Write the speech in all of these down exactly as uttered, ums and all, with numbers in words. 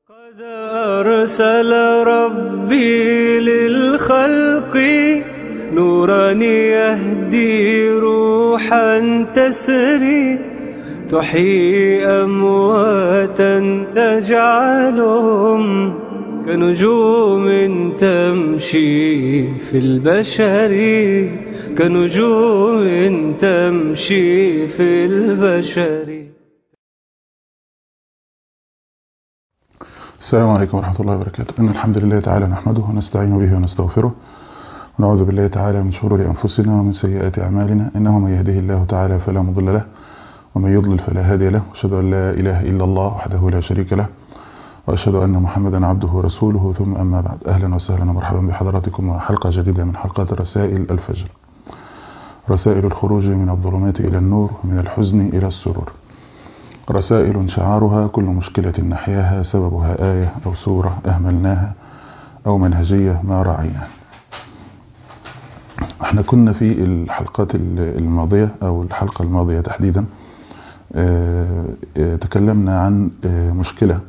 قد أرسل ربي للخلق نورا يهدي روحا تسري تحيي أمواتا تجعلهم كنجوم تمشي في البشر كنجوم تمشي في البشر. السلام عليكم ورحمة الله وبركاته. إن الحمد لله تعالى نحمده ونستعين به ونستغفره ونعوذ بالله تعالى من شرور أنفسنا ومن سيئات أعمالنا، إنه من يهده الله تعالى فلا مضل له ومن يضلل فلا هادي له، وأشهد أن لا إله إلا الله وحده لا شريك له، وأشهد أن محمدا عبده ورسوله، ثم أما بعد. أهلا وسهلا ومرحبا بحضراتكم وحلقة جديدة من حلقات رسائل الفجر، رسائل الخروج من الظلمات إلى النور ومن الحزن إلى السرور، رسائل شعارها كل مشكلة نحياها سببها آية أو سورة أهملناها أو منهجية ما راعيناها. احنا كنا في الحلقات الماضية أو الحلقة الماضية تحديدا تكلمنا عن مشكلة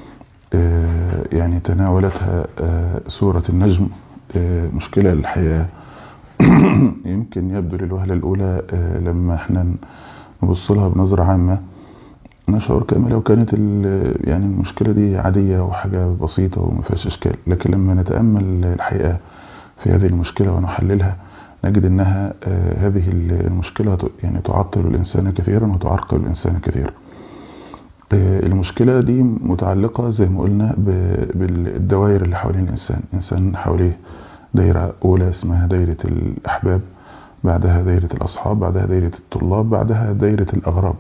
يعني تناولتها سورة النجم، مشكلة الحياة. يمكن يبدو للوهلة الأولى لما احنا نبص لها بنظرة عامة نشعر كما لو كانت يعني المشكلة دي عادية وحاجة بسيطة وما فيهاش إشكال، لكن لما نتأمل الحقيقة في هذه المشكلة ونحللها نجد أنها هذه المشكلة يعني تعطل الإنسان كثيرا وتعرقل الإنسان كثيرا. المشكلة دي متعلقة زي ما قلنا بالدوائر اللي حوالين الإنسان. الإنسان حواليه دائرة أولى اسمها دائرة الأحباب، بعدها دائرة الأصحاب، بعدها دائرة الطلاب، بعدها دائرة الأغراب،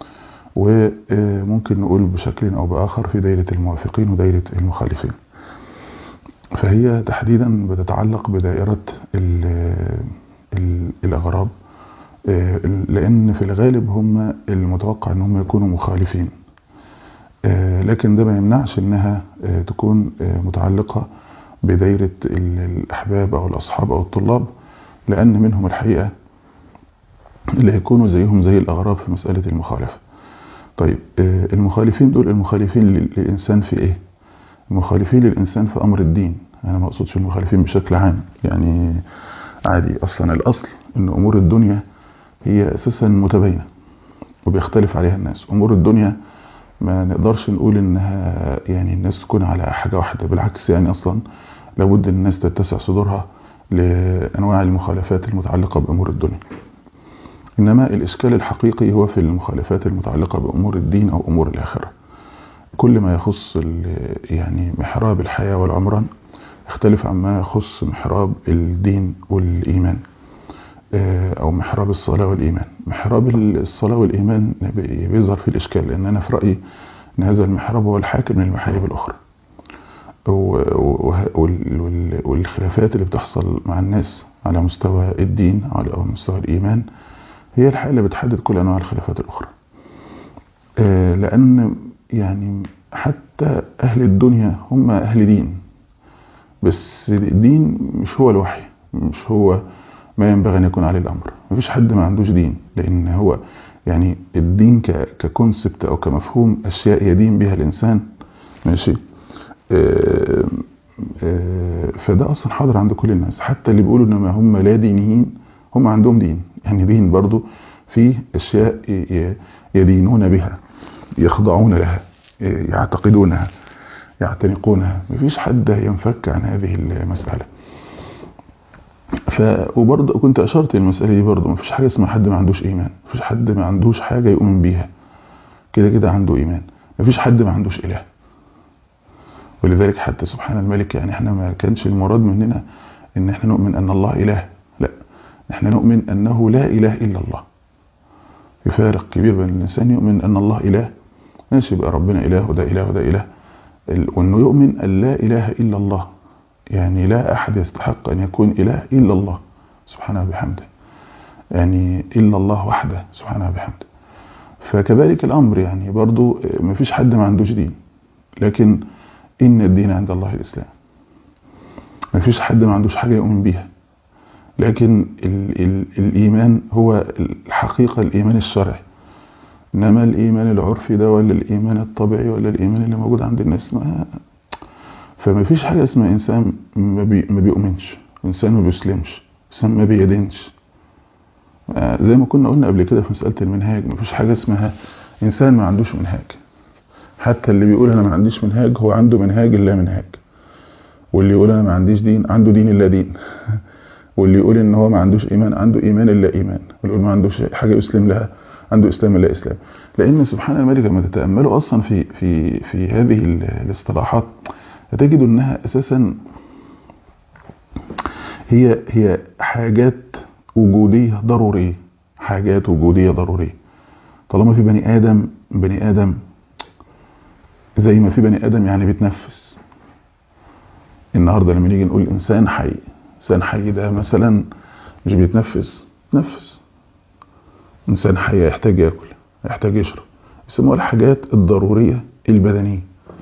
وممكن نقول بشكل أو بآخر في دائرة الموافقين ودائرة المخالفين. فهي تحديدا بتتعلق بدائرة ال ال الأغراب، لأن في الغالب هم المتوقع أنهم يكونوا مخالفين، لكن ده ما يمنعش أنها تكون متعلقة بدائرة الأحباب أو الأصحاب أو الطلاب، لأن منهم الحقيقة اللي هيكونوا زيهم زي الأغراب في مسألة المخالفة. طيب المخالفين دول المخالفين للإنسان في إيه؟ المخالفين للإنسان في أمر الدين. أنا ما أقصدش المخالفين بشكل عام، يعني عادي. أصلا الأصل أن أمور الدنيا هي أساسا متباينة وبيختلف عليها الناس. أمور الدنيا ما نقدرش نقول إنها يعني الناس تكون على حاجة واحدة، بالعكس يعني أصلا لابد الناس تتسع صدورها لأنواع المخالفات المتعلقة بأمور الدنيا. إنما الإشكال الحقيقي هو في المخالفات المتعلقة بأمور الدين أو أمور الآخرة. كل ما يخص يعني محراب الحياة والعمران يختلف عما يخص محراب الدين والإيمان، أو محراب الصلاة والإيمان. محراب الصلاة والإيمان بيظهر في الإشكال، لأن أنا في رأيي أن هذا المحراب هو الحاكم من المحارب الأخرى، والخلافات اللي بتحصل مع الناس على مستوى الدين أو مستوى الإيمان هي الحقيقة اللي بتحدد كل أنواع الخلافات الأخرى. لأن يعني حتى أهل الدنيا هم أهل دين، بس الدين مش هو الوحي، مش هو ما ينبغي أن يكون عليه الأمر. مفيش حد ما عندوش دين، لأن هو يعني الدين ككونسبت أو كمفهوم أشياء يدين بها الإنسان، ماشي. آآ آآ فده أصلا حاضر عند كل الناس، حتى اللي بيقولوا إنما هم لا دينيين هم عندهم دين، يعني دين برضو في أشياء يدينون بها، يخضعون لها، يعتقدونها، يعتنقونها. مفيش حد ينفك عن هذه المسألة. ف وبرضه كنت أشرت المسألة دي برضه، مفيش حاجة اسمها حد ما عندوش إيمان، مفيش حد ما عندوش حاجة يؤمن بيها، كده كده عنده إيمان. مفيش حد ما عندوش إله، ولذلك حتى سبحان الملك يعني احنا ما كانش المراد مننا ان احنا نؤمن ان الله إله، لا، احنا نؤمن أنه لا إله إلا الله. في فارق كبير بين الإنسان يؤمن أن الله إله، ماشي بقى ربنا إله وده إله وده إله، وأنه يؤمن أن لا إله إلا الله، يعني لا أحد يستحق أن يكون إله إلا الله سبحانه بحمده، يعني إلا الله وحده سبحانه بحمده. فكذلك الأمر، يعني برضو ما فيش حد ما عندوش دين، لكن إن الدين عند الله الإسلام. ما فيش حد ما عندوش حاجة يؤمن بيها، لكن ال ال الإيمان هو الحقيقة، الإيمان الشرعي انما الايمان العرفي ده ولا الايمان الطبيعي ولا الايمان اللي موجود عند الناس، ما فما فيش حاجه اسمها انسان ما, بي ما بيؤمنش، انسان ما بيسلمش، انسان ما بيدينش. زي ما كنا قلنا قبل كده في مساله المنهاج، ما فيش حاجه اسمها انسان ما عندوش منهاج. حتى اللي بيقول انا ما عنديش منهاج هو عنده منهاج الا منهاج، واللي يقول انا ما عنديش دين عنده دين الا دين، واللي يقول ان هو ما عندوش ايمان عنده ايمان الا ايمان، واللي يقول ما عندوش حاجه يسلم لها عنده اسلام الا اسلام. لان سبحان الملك لما تتاملوا اصلا في في في هذه الاصطلاحات هتجدوا انها اساسا هي هي حاجات وجوديه ضروريه، حاجات وجوديه ضروريه. طالما في بني ادم، بني ادم زي ما في بني ادم يعني بيتنفس. النهارده لما نيجي نقول انسان حي، انسان حي ده مثلا مش بيتنفس، نفس. انسان حي يحتاج ياكل، يحتاج يشرب، يسموها الحاجات الضروريه البدنيه.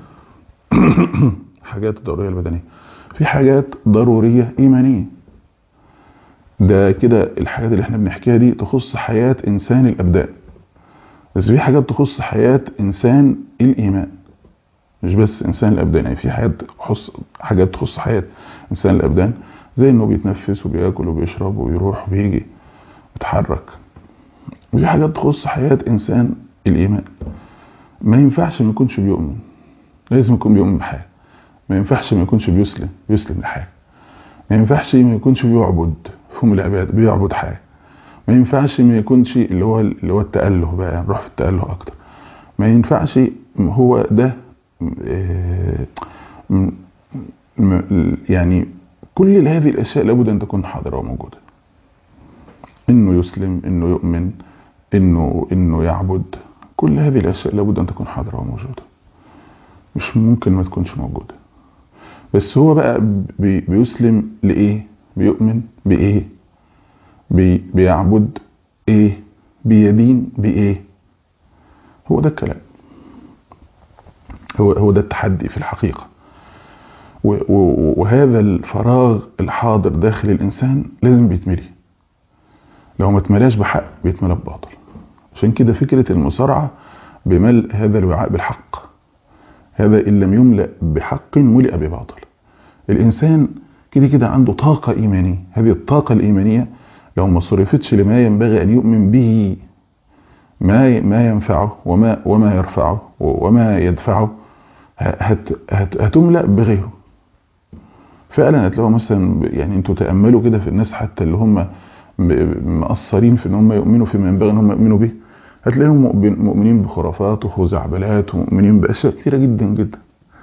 حاجات الضروريه البدنيه. في حاجات ضروريه ايمانيه، ده كده الحاجات اللي احنا بنحكيها دي تخص حياه انسان الابدان. بس في حاجات تخص حياه انسان الايمان، مش بس انسان الابدان. يعني في حاجات تخص حاجات تخص حياه انسان الابدان، زي انه بيتنفس وبياكل وبيشرب وبيروح وبيجي بيتحرك. وفي حاجات تخص حياه انسان الايمان، ما ينفعش ما يكونش بيؤمن، لازم يكون بيؤمن بحاجه. ما ينفعش ما يكونش بيسلم، بيسلم لحاجه. ما ينفعش ما يكونش بيعبد، فهم العباده بيعبد حاجه. ما ينفعش ما يكونش اللي هو اللي هو التأله بقى، نروح في التأله اكتر. ما ينفعش هو ده يعني كل هذه الاشياء لابد ان تكون حاضره وموجوده. انه يسلم، انه يؤمن، انه انه يعبد، كل هذه الاشياء لابد ان تكون حاضره وموجوده، مش ممكن ما تكونش موجوده. بس هو بقى بي بيسلم لايه، بيؤمن بايه، بي بيعبد ايه، بيدين بايه. هو ده الكلام، هو هو ده التحدي في الحقيقه. وهذا الفراغ الحاضر داخل الانسان لازم بيتملي. لو ما اتملاش بحق بيتملى بباطل. عشان كده فكره المسارعه بملء هذا الوعاء بالحق، هذا ان لم يملأ بحق ملئ بباطل. الانسان كده كده عنده طاقه ايمانيه، هذه الطاقه الايمانيه لو ما صرفتش لما ينبغي ان يؤمن به، ما ما ينفعه وما وما يرفعه وما يدفعه، هت هت هتملأ بغيره. فعلا هتلاقوا مثلا، يعني انتوا تأملوا كده في الناس حتى اللي هم مقصرين في ان هم يؤمنوا فيما ينبغي ان هم يؤمنوا به، هتلاقيهم مؤمنين بخرافات وخزعبلات ومؤمنين بأشياء كثيرة جدا جدا.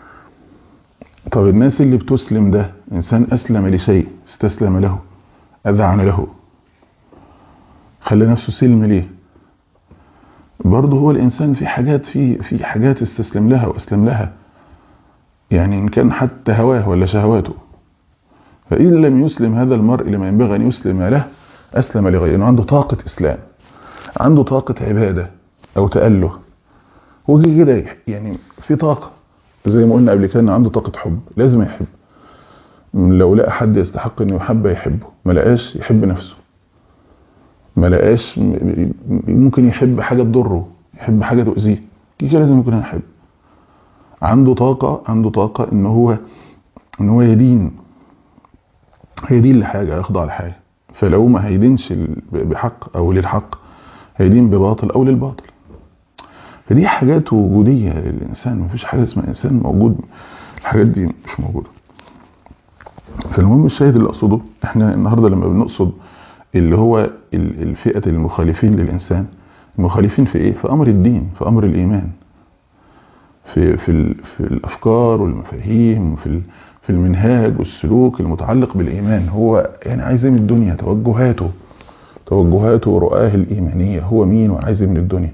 طب الناس اللي بتسلم، ده انسان اسلم لشيء، استسلم له، اذعن له، خلى نفسه سلم ليه. برضه هو الانسان في حاجات في في حاجات استسلم لها واسلم لها، يعني ان كان حتى هواه ولا شهواته. فإن لم يسلم هذا المرء لما ينبغي أن يسلم له، أسلم لغيره. إنه عنده طاقة إسلام، عنده طاقة عبادة أو تأله. هو كده يعني في طاقة، زي ما قلنا قبل كده، عنده طاقة حب، لازم يحب. لو لقى حد يستحق أنه يحب يحبه، ما لقاش يحب نفسه، ما لقاش ممكن يحب حاجة تضره، يحب حاجة تؤذيه، كده لازم يكون يحب. عنده طاقة، عنده طاقة إنه هو إنه هو يدين، هيدين لحاجة، يخضع لحاجة. فلو ما هيدينش بحق أو للحق، هيدين بباطل أو للباطل. فدي حاجات وجودية للإنسان، مفيش حاجة اسمها إنسان موجود، الحاجات دي مش موجودة. فالمهم الشاهد اللي أقصده، إحنا النهاردة لما بنقصد اللي هو الفئة المخالفين للإنسان، المخالفين في إيه؟ في أمر الدين، في أمر الإيمان، في في في الأفكار والمفاهيم، وفي في المنهاج والسلوك المتعلق بالإيمان. هو يعني عايز من الدنيا، توجهاته توجهاته ورؤاه الإيمانية، هو مين وعايز من الدنيا.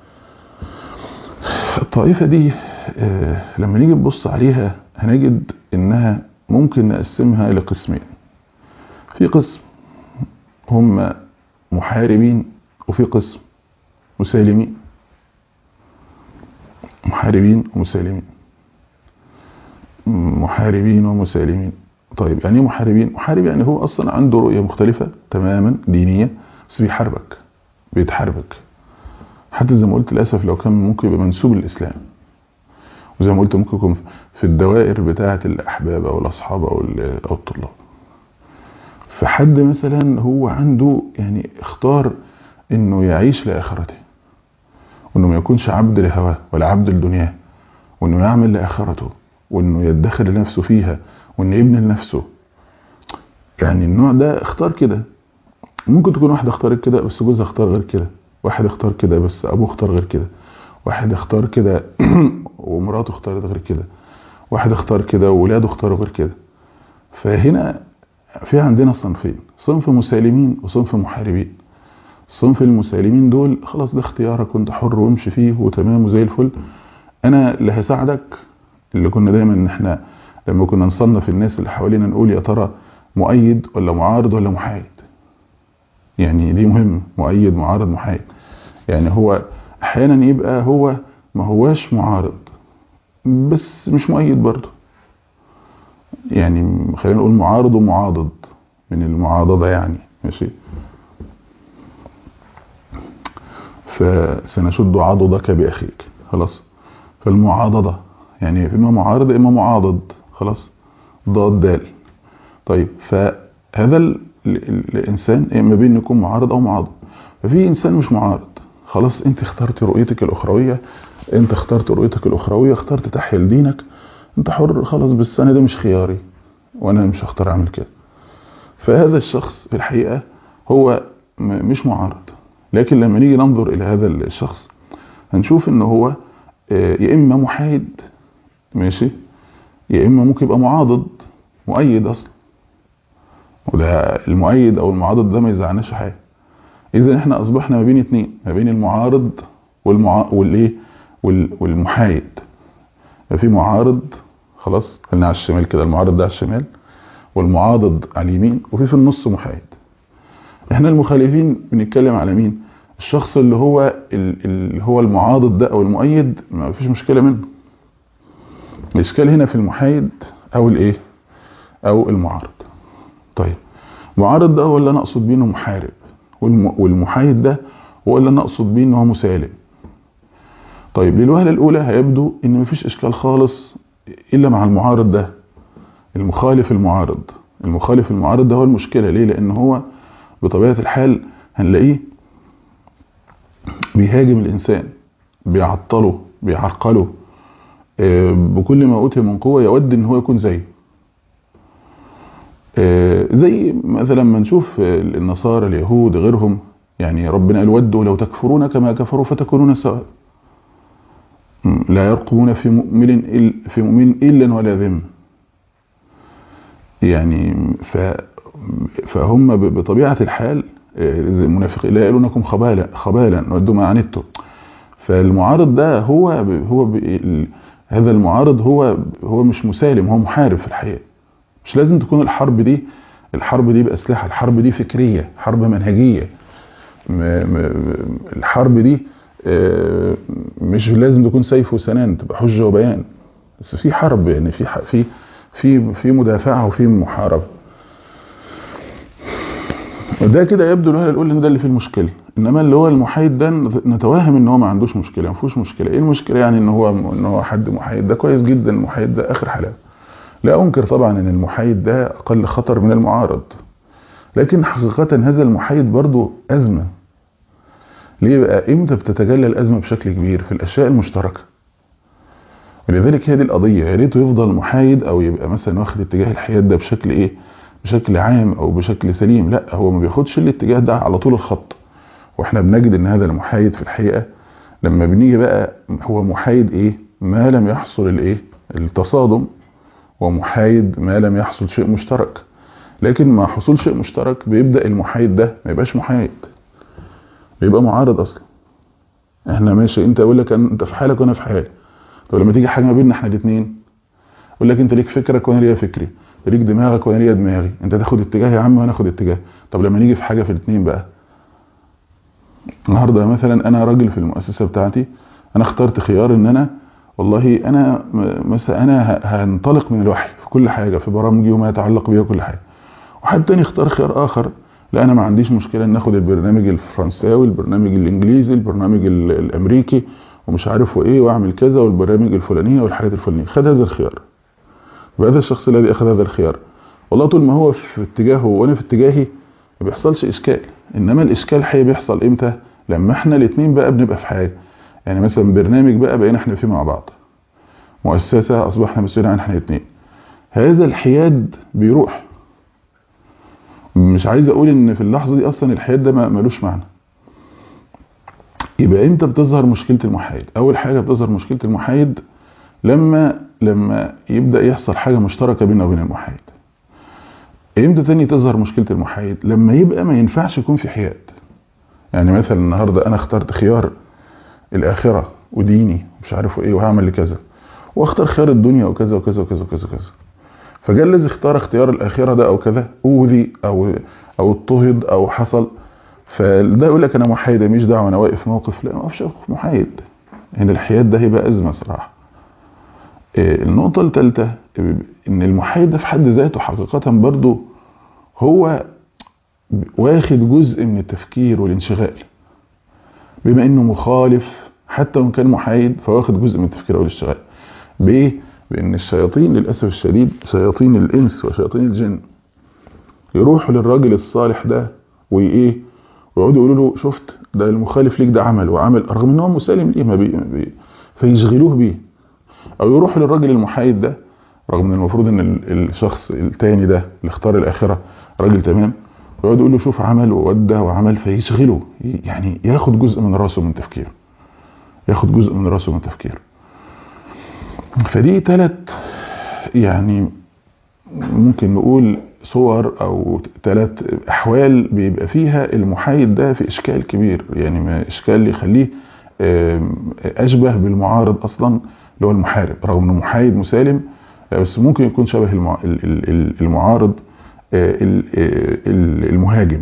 الطائفة دي لما نيجي نبص عليها هنجد إنها ممكن نقسمها لقسمين. في قسم هم محاربين، وفي قسم مسالمين. محاربين ومسالمين، محاربين ومسالمين. طيب يعني ايه محاربين؟ محارب يعني هو اصلا عنده رؤية مختلفة تماما دينية، بس بيحاربك، بيتحاربك. حتى زي ما قلت للاسف لو كان ممكن يبقى منسوب للاسلام، وزي ما قلت ممكن يكون في الدوائر بتاعه الاحباب او الاصحاب او او الطلاب. فحد مثلا هو عنده يعني اختار انه يعيش لاخرته، وانه ما يكونش عبد لهواه ولا عبد لدنياه، وانه يعمل لاخرته، وانه يدخر لنفسه فيها، وانه يبني لنفسه. يعني النوع ده اختار كده. ممكن تكون واحده اختارت كده بس جوزها اختار غير كده، واحد اختار كده بس ابوه اختار غير كده، واحد اختار كده ومراته اختارت غير كده، واحد اختار كده وولاده اختاروا غير كده. فهنا في عندنا صنفين، صنف مسالمين وصنف محاربين. صنف المسالمين دول خلاص ده اختيارك وانت حر وامشي فيه وتمام وزي الفل، انا اللي هساعدك. اللي كنا دايما ان احنا لما كنا نصنف الناس اللي حوالينا نقول يا ترى مؤيد ولا معارض ولا محايد. يعني دي مهم، مؤيد معارض محايد. يعني هو احيانا يبقى هو ما هواش معارض بس مش مؤيد برضه، يعني خلينا نقول معارض ومعاضد من المعاضدة يعني، ماشي. فسنشد عضدك بأخيك، خلاص. فالمعاضدة يعني إما معارض إما معاضد، خلاص، ضاد دال. طيب فهذا ال ال الإنسان إما بين يكون معارض أو معاضد. ففي إنسان مش معارض، خلاص أنت اخترت رؤيتك الأخروية، أنت اخترت رؤيتك الأخروية، اخترت تحيا لدينك، أنت حر خلاص، بس أنا ده مش خياري وأنا مش هختار أعمل كده. فهذا الشخص في الحقيقة هو مش معارض. لكن لما نيجي ننظر إلى هذا الشخص هنشوف إنه هو يا إما محايد، ماشي، يا إما ممكن يبقى معاضد مؤيد أصلا. وده المؤيد أو المعاضد ده ما يزعناش حاجة. إذا إحنا أصبحنا ما بين اتنين، ما بين المعارض والمعا... والإيه وال... والمحايد. في معارض خلاص خلينا على الشمال كده، المعارض ده على الشمال والمعاضد على اليمين، وفي في النص محايد. احنا المخالفين بنتكلم على مين؟ الشخص اللي هو اللي هو المعاضد ده او المؤيد ما فيش مشكلة منه. الاشكال هنا في المحايد او الايه او المعارض. طيب المعارض ده هو اللي انا اقصد بيه انه محارب، والمحايد ده هو اللي انا اقصد بيه انه هو مسالم. طيب للوهلة الاولى هيبدو ان مفيش اشكال خالص الا مع المعارض ده، المخالف المعارض. المخالف المعارض ده هو المشكلة. ليه؟ لان هو بطبيعة الحال هنلاقيه بيهاجم الإنسان، بيعطله، بيعرقله، بكل ما أوتي من قوة يود إن هو يكون زيه. زي مثلا ما نشوف النصارى اليهود غيرهم، يعني ربنا قال ودوا لو تكفرون كما كفروا فتكونون سواء، لا يرقبون في مؤمن في مؤمن إلا ولا ذمة. يعني ف فهم بطبيعة الحال المنافقين لا يقولونكم خبالا خبالا ودوا ما عنتم. فالمعارض ده هو هو هذا المعارض هو هو مش مسالم، هو محارب في الحقيقة. مش لازم تكون الحرب دي الحرب دي بأسلحة، الحرب دي فكرية، حرب منهجية. الحرب دي مش لازم تكون سيف وسنان، تبقى حجة وبيان، بس في حرب، يعني في في في في مدافعة وفي محاربة. وده كده يبدو الوهله الاولى ان ده اللي فيه المشكله. انما اللي هو المحايد ده نتوهم ان هو ما عندوش مشكله، ما فيهوش مشكله. ايه المشكله؟ يعني ان هو ان هو حد محايد، ده كويس جدا. المحايد ده اخر حلاوه. لا انكر طبعا ان المحايد ده اقل خطر من المعارض، لكن حقيقه هذا المحايد برضو ازمه. ليه بقى؟ امتى بتتجلى الازمه بشكل كبير؟ في الاشياء المشتركه. ولذلك هي دي القضيه. يا ريته يفضل محايد او يبقى مثلا واخد اتجاه الحياد ده بشكل ايه، بشكل عام او بشكل سليم. لا، هو ما بياخدش الاتجاه ده على طول الخط. واحنا بنجد ان هذا المحايد في الحقيقة لما بنيجي بقى هو محايد ايه؟ ما لم يحصل الايه التصادم، ومحايد ما لم يحصل شيء مشترك. لكن ما حصول شيء مشترك بيبدأ المحايد ده ما يبقاش محايد، بيبقى معارض اصلا. احنا ماشي، انت اقول لك انت في حالك وانا في حالي. طب لما تيجي حاجه ما بيننا احنا الاثنين، اقول لك انت ليك فكرك وانا ليا فكري، ليك دماغك وانا ليا دماغي، انت تاخد اتجاه يا عم وانا اخد اتجاه. طب لما نيجي في حاجه في الاثنين بقى، النهارده مثلا انا راجل في المؤسسه بتاعتي، انا اخترت خيار ان انا والله انا مثلا انا هنطلق من الوحي في كل حاجه، في برامجي وما يتعلق بيها كل حاجه. وحد تاني اختار خيار اخر لا انا ما عنديش مشكله ان ناخد البرنامج الفرنساوي، البرنامج الانجليزي، البرنامج الامريكي ومش عارف ايه، واعمل كذا، والبرامج الفلانيه والحاجات الفلانيه. خد هذا الخيار، وهذا الشخص الذي اخذ هذا الخيار والله طول ما هو في اتجاهه وانا في اتجاهي ما بيحصلش اشكال. انما الاشكال حي بيحصل امتى؟ لما احنا الاثنين بقى بنبقى في حاجه. يعني مثلا برنامج بقى بقينا احنا فيه مع بعض، مؤسسه اصبحنا مسؤولين عن احنا الاثنين، هذا الحياد بيروح. مش عايز اقول ان في اللحظه دي اصلا الحياد ده ملوش معنى. يبقى امتى بتظهر مشكله المحايد؟ اول حاجه بتظهر مشكله المحايد لما لما يبدا يحصل حاجه مشتركه بيننا وبين المحايد. امتى تاني تظهر مشكله المحايد؟ لما يبقى ما ينفعش يكون في حياد. يعني مثلا النهارده انا اخترت خيار الاخره وديني مش عارف ايه وهعمل لكذا، واختار خيار الدنيا وكذا وكذا وكذا وكذا وكذا. فجاء الذي اختار اختيار الاخره ده او كذا اوذي او او اضطهد او حصل، فده يقول لك انا محايد مش دعوه انا واقف موقف. لا ما اقفش محايد هنا. الحياد ده هيبقى ازمه صراحه. النقطه الثالثه ان المحايد ده في حد ذاته حقيقه برضو هو واخد جزء من التفكير والانشغال، بما انه مخالف حتى وان كان محايد فواخد جزء من التفكير والانشغال. بايه؟ بان الشياطين للاسف الشديد، شياطين الانس وشياطين الجن، يروحوا للراجل الصالح ده وايه ويقعدوا يقولوا له شفت ده المخالف ليك ده عمل وعمل، رغم ان هو مسالم ليه ما بي... ما بي... فيشغلوه بيه. او يروحوا للراجل المحايد ده رغم ان المفروض ان الشخص التاني ده اللي اختار الاخره راجل تمام، ويقعد يقول له شوف عمل وودى وعمل، فيشغله، يعني ياخد جزء من راسه من تفكيره، ياخد جزء من راسه من تفكيره. فدي ثلاث يعني ممكن نقول صور او ثلاث احوال بيبقى فيها المحايد ده في اشكال كبير، يعني ما اشكال يخليه اشبه بالمعارض اصلا اللي هو المحارب، رغم انه محايد مسالم بس ممكن يكون شبه المعارض المهاجم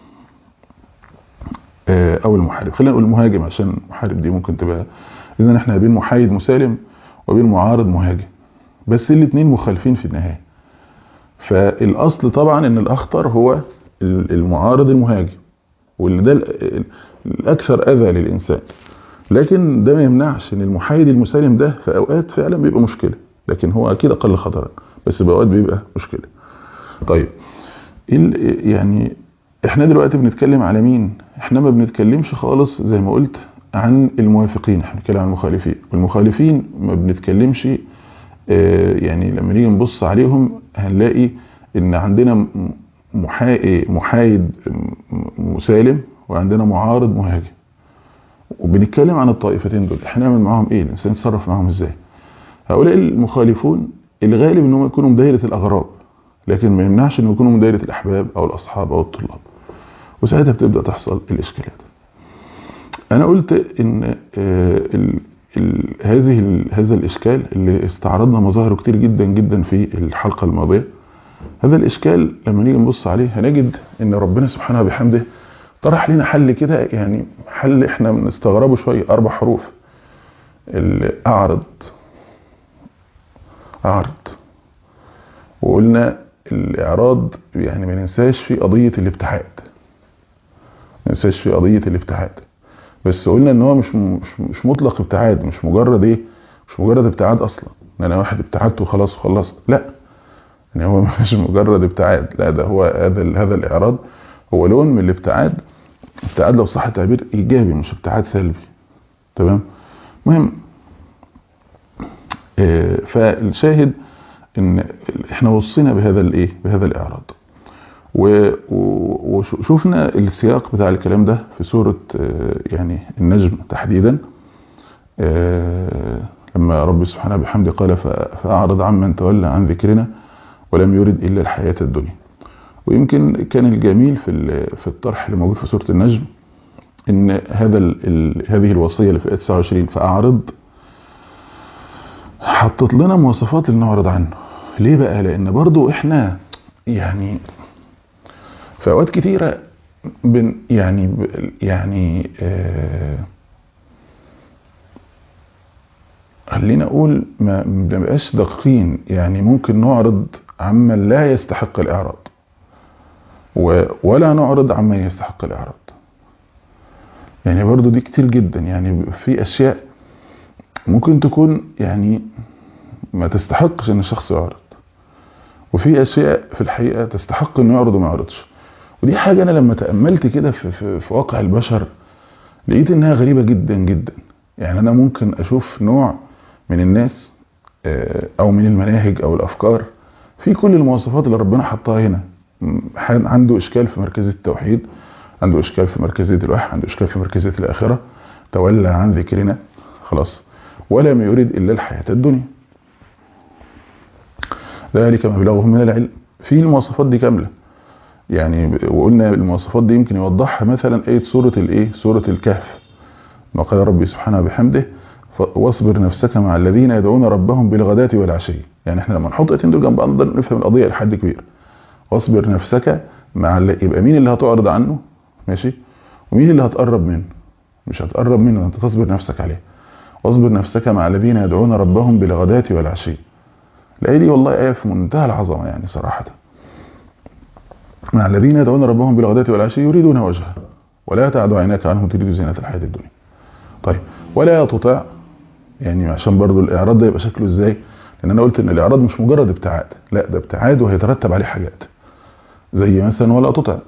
او المحارب. خلينا نقول المهاجم عشان المحارب دي ممكن تبقى، اذا احنا بين محايد مسالم وبين معارض مهاجم، بس الاثنين مخالفين في النهايه. فالاصل طبعا ان الاخطر هو المعارض المهاجم، واللي ده الاكثر اذى للانسان. لكن ده ما يمنعش ان المحايد المسالم ده في اوقات فعلا بيبقى مشكله، لكن هو اكيد اقل خطرا، بس باوقات بيبقى مشكله. طيب يعني احنا دلوقتي بنتكلم على مين؟ احنا ما بنتكلمش خالص زي ما قلت عن الموافقين، احنا بنتكلم عن المخالفين. والمخالفين ما بنتكلمش اه يعني لما نيجي نبص عليهم هنلاقي ان عندنا محايد مسالم وعندنا معارض مهاجم، وبنتكلم عن الطائفتين دول احنا نعمل معاهم ايه؟ الانسان يتصرف معاهم ازاي؟ هؤلاء المخالفون الغالب انهم يكونوا من دايره الاغراب، لكن ما يمنعش انهم يكونوا من دايره الاحباب او الاصحاب او الطلاب، وساعتها بتبدا تحصل الاشكالات. انا قلت ان ال ال هذه ال هذا الاشكال اللي استعرضنا مظاهره كتير جدا جدا في الحلقه الماضيه، هذا الاشكال لما نيجي نبص عليه هنجد ان ربنا سبحانه وبحمده طرح لنا حل كده، يعني حل احنا بنستغربه شويه، اربع حروف: الاعرض اعرض. وقلنا الاعراض يعني ما ننساش في قضيه الابتعاد، ما ننساش في قضيه الابتعاد، بس قلنا ان هو مش مش مش مطلق ابتعاد، مش مجرد ايه مش مجرد ابتعاد اصلا ان انا واحد ابتعدت وخلاص وخلصت، لا، يعني هو مش مجرد ابتعاد، لا، ده هو هذا هذا الاعراض هو لون من الابتعاد. ابتعاد لو صح التعبير ايجابي مش ابتعاد سلبي، تمام. مهم اه فالشاهد ان احنا وصينا بهذا الايه بهذا الاعراض، وشوفنا السياق بتاع الكلام ده في سورة يعني النجم تحديدا، لما رب سبحانه بحمده قال فأعرض عمن تولى عن ذكرنا ولم يرد إلا الحياة الدنيا. ويمكن كان الجميل في في الطرح اللي موجود في سورة النجم ان هذا ال هذه الوصية اللي في آية تسعة وعشرين فأعرض حطت لنا مواصفات اللي نعرض عنه. ليه بقى؟ لأن برضو احنا يعني في اوقات كتيره بن يعني يعني آه خلينا اقول ما بنبقاش دقيقين، يعني ممكن نعرض عمن لا يستحق الاعراض، ولا نعرض عما يستحق الإعراض. يعني برضو دي كتير جدا، يعني في أشياء ممكن تكون يعني ما تستحقش ان الشخص يعرض، وفي اشياء في الحقيقة تستحق انه يعرض وما يعرضش. ودي حاجة انا لما تأملت كده في, في, في واقع البشر لقيت انها غريبة جدا جدا. يعني انا ممكن اشوف نوع من الناس او من المناهج او الافكار في كل المواصفات اللي ربنا حطها هنا. عنده اشكال في مركزية التوحيد، عنده اشكال في مركزية الوحي، عنده اشكال في مركزية الاخرة، تولى عن ذكرنا خلاص، ولم يريد الا الحياة الدنيا، ذلك مبلغهم من العلم. في المواصفات دي كاملة يعني. وقلنا المواصفات دي يمكن يوضحها مثلا آية سورة الايه سورة الكهف، ما قال ربي سبحانه بحمده واصبر نفسك مع الذين يدعون ربهم بالغداة والعشي. يعني احنا لما نحط ايتين دول جنب بعض نقدر نفهم القضية لحد كبير. واصبر نفسك مع اللي يبقى مين اللي هتعرض عنه ماشي، ومين اللي هتقرب منه. مش هتقرب منه، انت تصبر نفسك عليه. واصبر نفسك مع الذين يدعون ربهم بالغداة والعشي. الآية دي والله آية في منتهى العظمة يعني صراحة. مع الذين يدعون ربهم بالغداة والعشي يريدون وجهه ولا تعد عيناك عنهم تريد زينة الحياة الدنيا. طيب ولا تطع، يعني عشان برضو الإعراض ده يبقى شكله ازاي، لأن أنا قلت إن الإعراض مش مجرد ابتعاد، لا ده ابتعاد وهيترتب عليه حاجات زي مثلا ولا تطع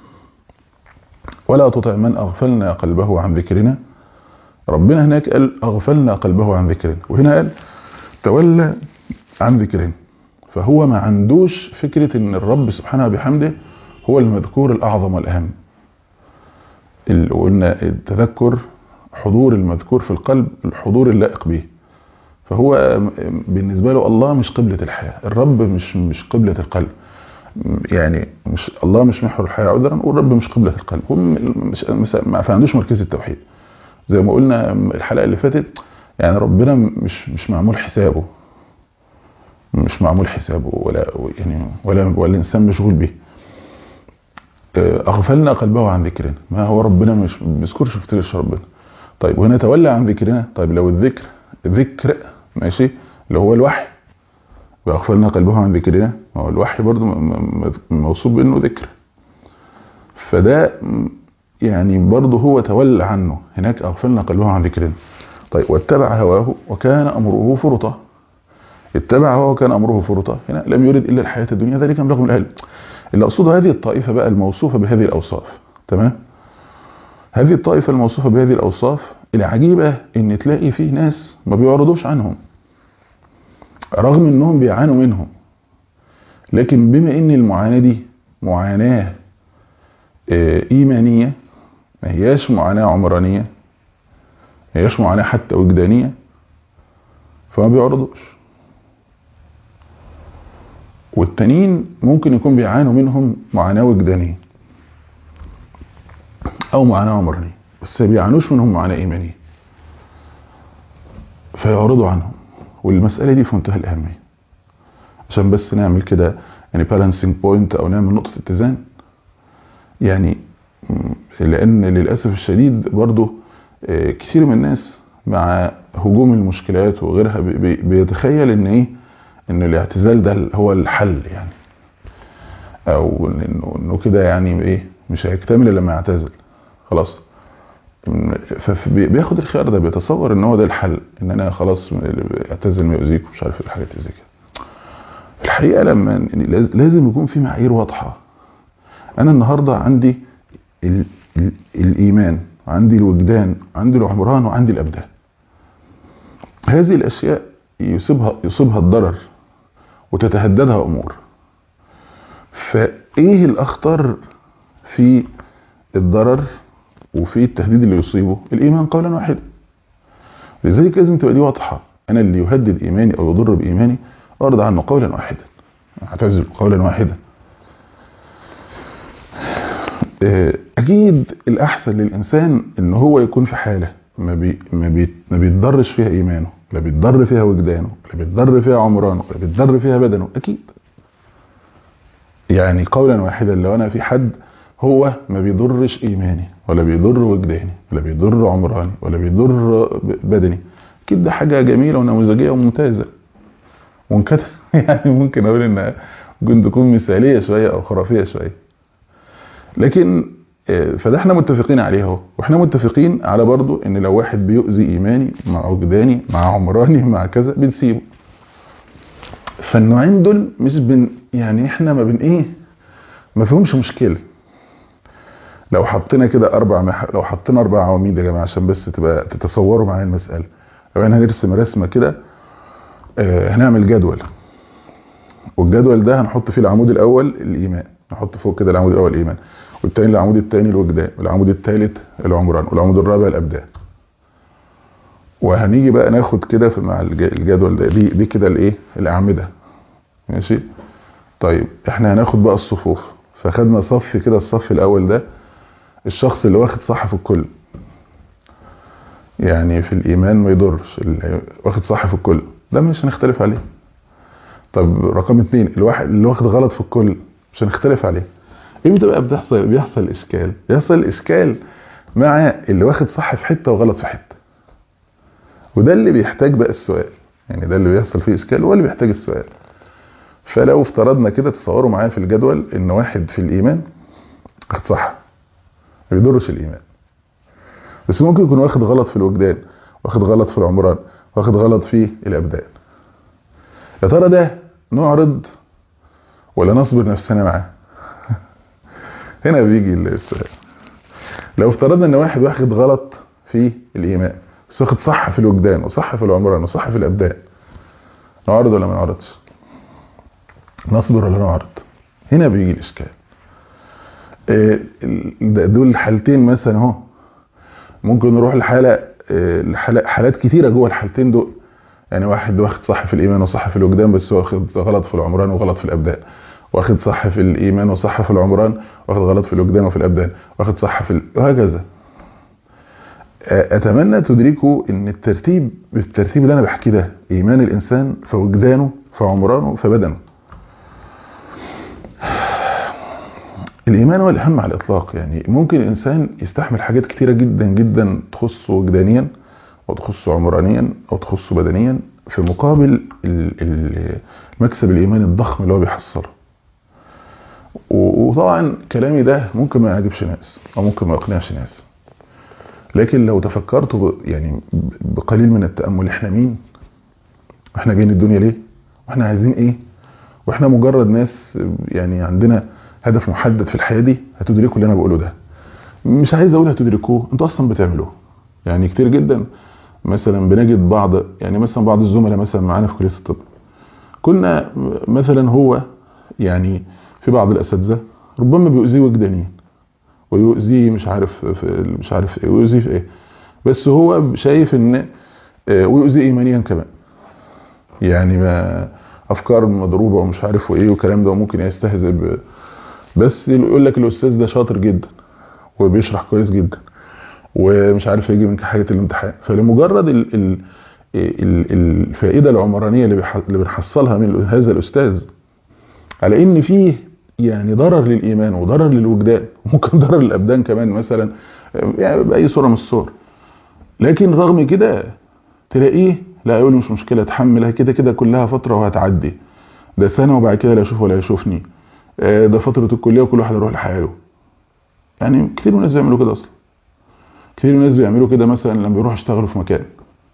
ولا تطع من أغفلنا قلبه عن ذكرنا. ربنا هناك قال أغفلنا قلبه عن ذكرنا، وهنا قال تولى عن ذكرنا. فهو ما عندوش فكرة ان الرب سبحانه بحمده هو المذكور الاعظم والاهم. اللي قلنا التذكر حضور المذكور في القلب، الحضور اللائق به. فهو بالنسبة له الله مش قبلة الحياة، الرب مش مش قبلة القلب. يعني مش الله مش محور الحياة عذرا، والرب مش قبلة القلب. هم مش ما عندوش مركز التوحيد زي ما قلنا الحلقة اللي فاتت. يعني ربنا مش مش معمول حسابه، مش معمول حسابه ولا يعني ولا ولا الانسان مشغول به. اغفلنا قلبه عن ذكرنا، ما هو ربنا مش بيذكرش كتير ربنا. طيب وهنا تولى عن ذكرنا. طيب لو الذكر ذكر ماشي اللي هو الوحي، واغفلنا قلبه عن ذكرنا، هو الوحي برضو موصوف بانه ذكر. فده يعني برضو هو تولى عنه هناك، اغفلنا قلبه عن ذكرنا. طيب واتبع هواه وكان امره فرطا. اتبع هو كان امره فرطا، هنا لم يرد الا الحياه الدنيا ذلك مبلغ من العلم. اللي اقصده هذه الطائفه بقى الموصوفه بهذه الاوصاف. تمام، هذه الطائفه الموصوفه بهذه الاوصاف العجيبه ان تلاقي فيه ناس ما بيعرضوش عنهم رغم انهم بيعانوا منهم، لكن بما ان المعاناه دي معاناه ايمانيه، ما هياش معاناه عمرانيه، ما هياش معاناه حتى وجدانيه، فما بيعرضوش. والتانيين ممكن يكون بيعانوا منهم معاناة وجدانية او معاناة عمرانية، بس ما بيعانوش منهم معاناة ايمانية فيعرضوا عنهم. والمسألة دي في منتهى الأهمية عشان بس نعمل كده يعني بالانسينج بوينت او نعمل نقطة اتزان. يعني لان للأسف الشديد برضو كثير من الناس مع هجوم المشكلات وغيرها بيتخيل ان ايه ان الاعتزال ده هو الحل، يعني او انه انه كده يعني ايه مش هيكتمل لما يعتزل خلاص. فبياخد الخيار ده، بيتصور ان هو ده الحل، ان انا خلاص اعتزل ما يؤذيك ومش عارف الحاجات زي كده. في الحقيقه لما لازم يكون في معايير واضحه. انا النهارده عندي ال ال الايمان، عندي الوجدان، عندي العمران، وعندي الابدان. هذه الاشياء يصيبها يصيبها الضرر وتتهددها امور. فايه الاخطر في الضرر وفي التهديد اللي يصيبه؟ الايمان قولا واحدا. لذلك لازم تبقى دي واضحه. انا اللي يهدد ايماني او يضر بايماني ارضى عنه قولا واحدا، اعتزل قولا واحدا. اكيد الاحسن للانسان ان هو يكون في حاله ما بي ما, بي ما بيتضرش فيها ايمانه، لا بيتضر فيها وجدانه، لا بيتضر فيها عمرانه، لا بيتضر فيها بدنه. اكيد يعني قولا واحدا لو انا في حد هو ما بيضرش ايماني ولا بيضر وجداني ولا بيضر عمراني ولا بيضر بدني، اكيد ده حاجه جميله ونموذجيه وممتازه. وممكن يعني ممكن اقول انها ممكن تكون مثاليه شويه او خرافيه شويه. لكن فده احنا متفقين عليه اهو، واحنا متفقين على برضو ان لو واحد بيؤذي ايماني مع وجداني مع عمراني مع كذا بنسيبه. فالنوعين دول مش بن يعني احنا ما بن ايه ما فيهمش مشكله. لو حطينا كده اربع مح... لو حطينا اربع عواميد يا جماعه عشان بس تبقى تتصوروا معايا المساله. لو احنا هنرسم رسمه كده، آه هنعمل جدول، والجدول ده هنحط فيه العمود الاول الايمان، نحط فوق كده العمود الاول الايمان، والتاني العمود الثاني الوجدان، والعمود الثالث العمران، والعمود الرابع الابدان. وهنيجي بقى ناخد كده في مع الجدول ده دي دي كده الايه الاعمده. ماشي. طيب احنا هناخد بقى الصفوف، فخدنا صف كده، الصف الاول ده الشخص اللي واخد صح في الكل، يعني في الايمان ما يضرش، اللي واخد صح في الكل ده مش هنختلف عليه. طب رقم اتنين الواحد اللي واخد غلط في الكل مش هنختلف عليه. امتى بقى بتحصل بيحصل الاشكال؟ بيحصل الاشكال مع اللي واخد صح في حته وغلط في حته، وده اللي بيحتاج بقى السؤال، يعني ده اللي بيحصل فيه اشكال هو اللي بيحتاج السؤال. فلو افترضنا كده، تصوروا معايا في الجدول ان واحد في الايمان واخد صح ما بيضرش الايمان، بس ممكن يكون واخد غلط في الوجدان، واخد غلط في العمران، واخد غلط في الابدان. يا ترى ده نعرض ولا نصبر نفسنا معاه؟ هنا بيجي السؤال. لو افترضنا ان واحد واخد غلط في الايمان بس واخد صح في الوجدان وصح في العمران وصح في الابدان، نعرض ولا ما نعرضش؟ نصبر ولا نعرض؟ هنا بيجي الاشكال. دول الحالتين مثلا اهو، ممكن نروح لحاله حالات كتيره جوه الحالتين دول. يعني واحد واخد صح في الايمان وصح في الوجدان بس واخد غلط في العمران وغلط في الابدان، واخد صح في الايمان وصح في العمران واخد غلط في الوجدان وفي الابدان، واخد صح في ال... وهكذا. اتمنى تدركوا ان الترتيب بالترتيب اللي انا بحكيه ده، ايمان الانسان فوجدانه فعمرانه فبدنه. الايمان هو الاهم على الاطلاق. يعني ممكن الانسان يستحمل حاجات كتيره جدا جدا تخصه وجدانيا او تخصه عمرانيا او تخصه بدنيا في مقابل المكسب الايماني الضخم اللي هو بيحصله. وطبعا كلامي ده ممكن ما يعجبش ناس او ممكن ما يقنعش ناس، لكن لو تفكرتوا يعني بقليل من التامل، احنا مين؟ احنا جايين الدنيا ليه؟ واحنا عايزين ايه؟ واحنا مجرد ناس يعني عندنا هدف محدد في الحياه دي، هتدركوا اللي انا بقوله ده. مش عايز اقول هتدركوه، انتوا اصلا بتعملوه. يعني كتير جدا مثلا بنجد بعض، يعني مثلا بعض الزملاء مثلا معانا في كليه الطب، كنا مثلا هو يعني في بعض الاساتذه ربما بيؤذيه وجدانيا ويؤذيه مش عارف في مش عارف ايه ويؤذيه في ايه، بس هو شايف ان ويؤذيه ايمانيا كمان، يعني ما افكار مضروبه ومش عارف وايه والكلام ده، وممكن يستهزئ ب... بس يقول لك الاستاذ ده شاطر جدا وبيشرح كويس جدا ومش عارف يجي من حاجه الامتحان. فلمجرد ال... ال... ال... الفائده العمرانيه اللي, بيح... اللي بنحصلها من هذا الاستاذ على ان فيه يعني ضرر للايمان وضرر للوجدان وممكن ضرر للابدان كمان مثلا، يعني باي صوره من الصور، لكن رغم كده تلاقيه لا يقول مش مشكله اتحملها كده كده كلها فتره وهتعدي، ده سنه وبعد كده لا اشوف ولا يشوفني، ده فتره الكليه وكل واحد يروح لحاله. يعني كتير من الناس بيعملوا كده اصلا. كتير من الناس بيعملوا كده مثلا لما بيروحوا يشتغلوا في مكان،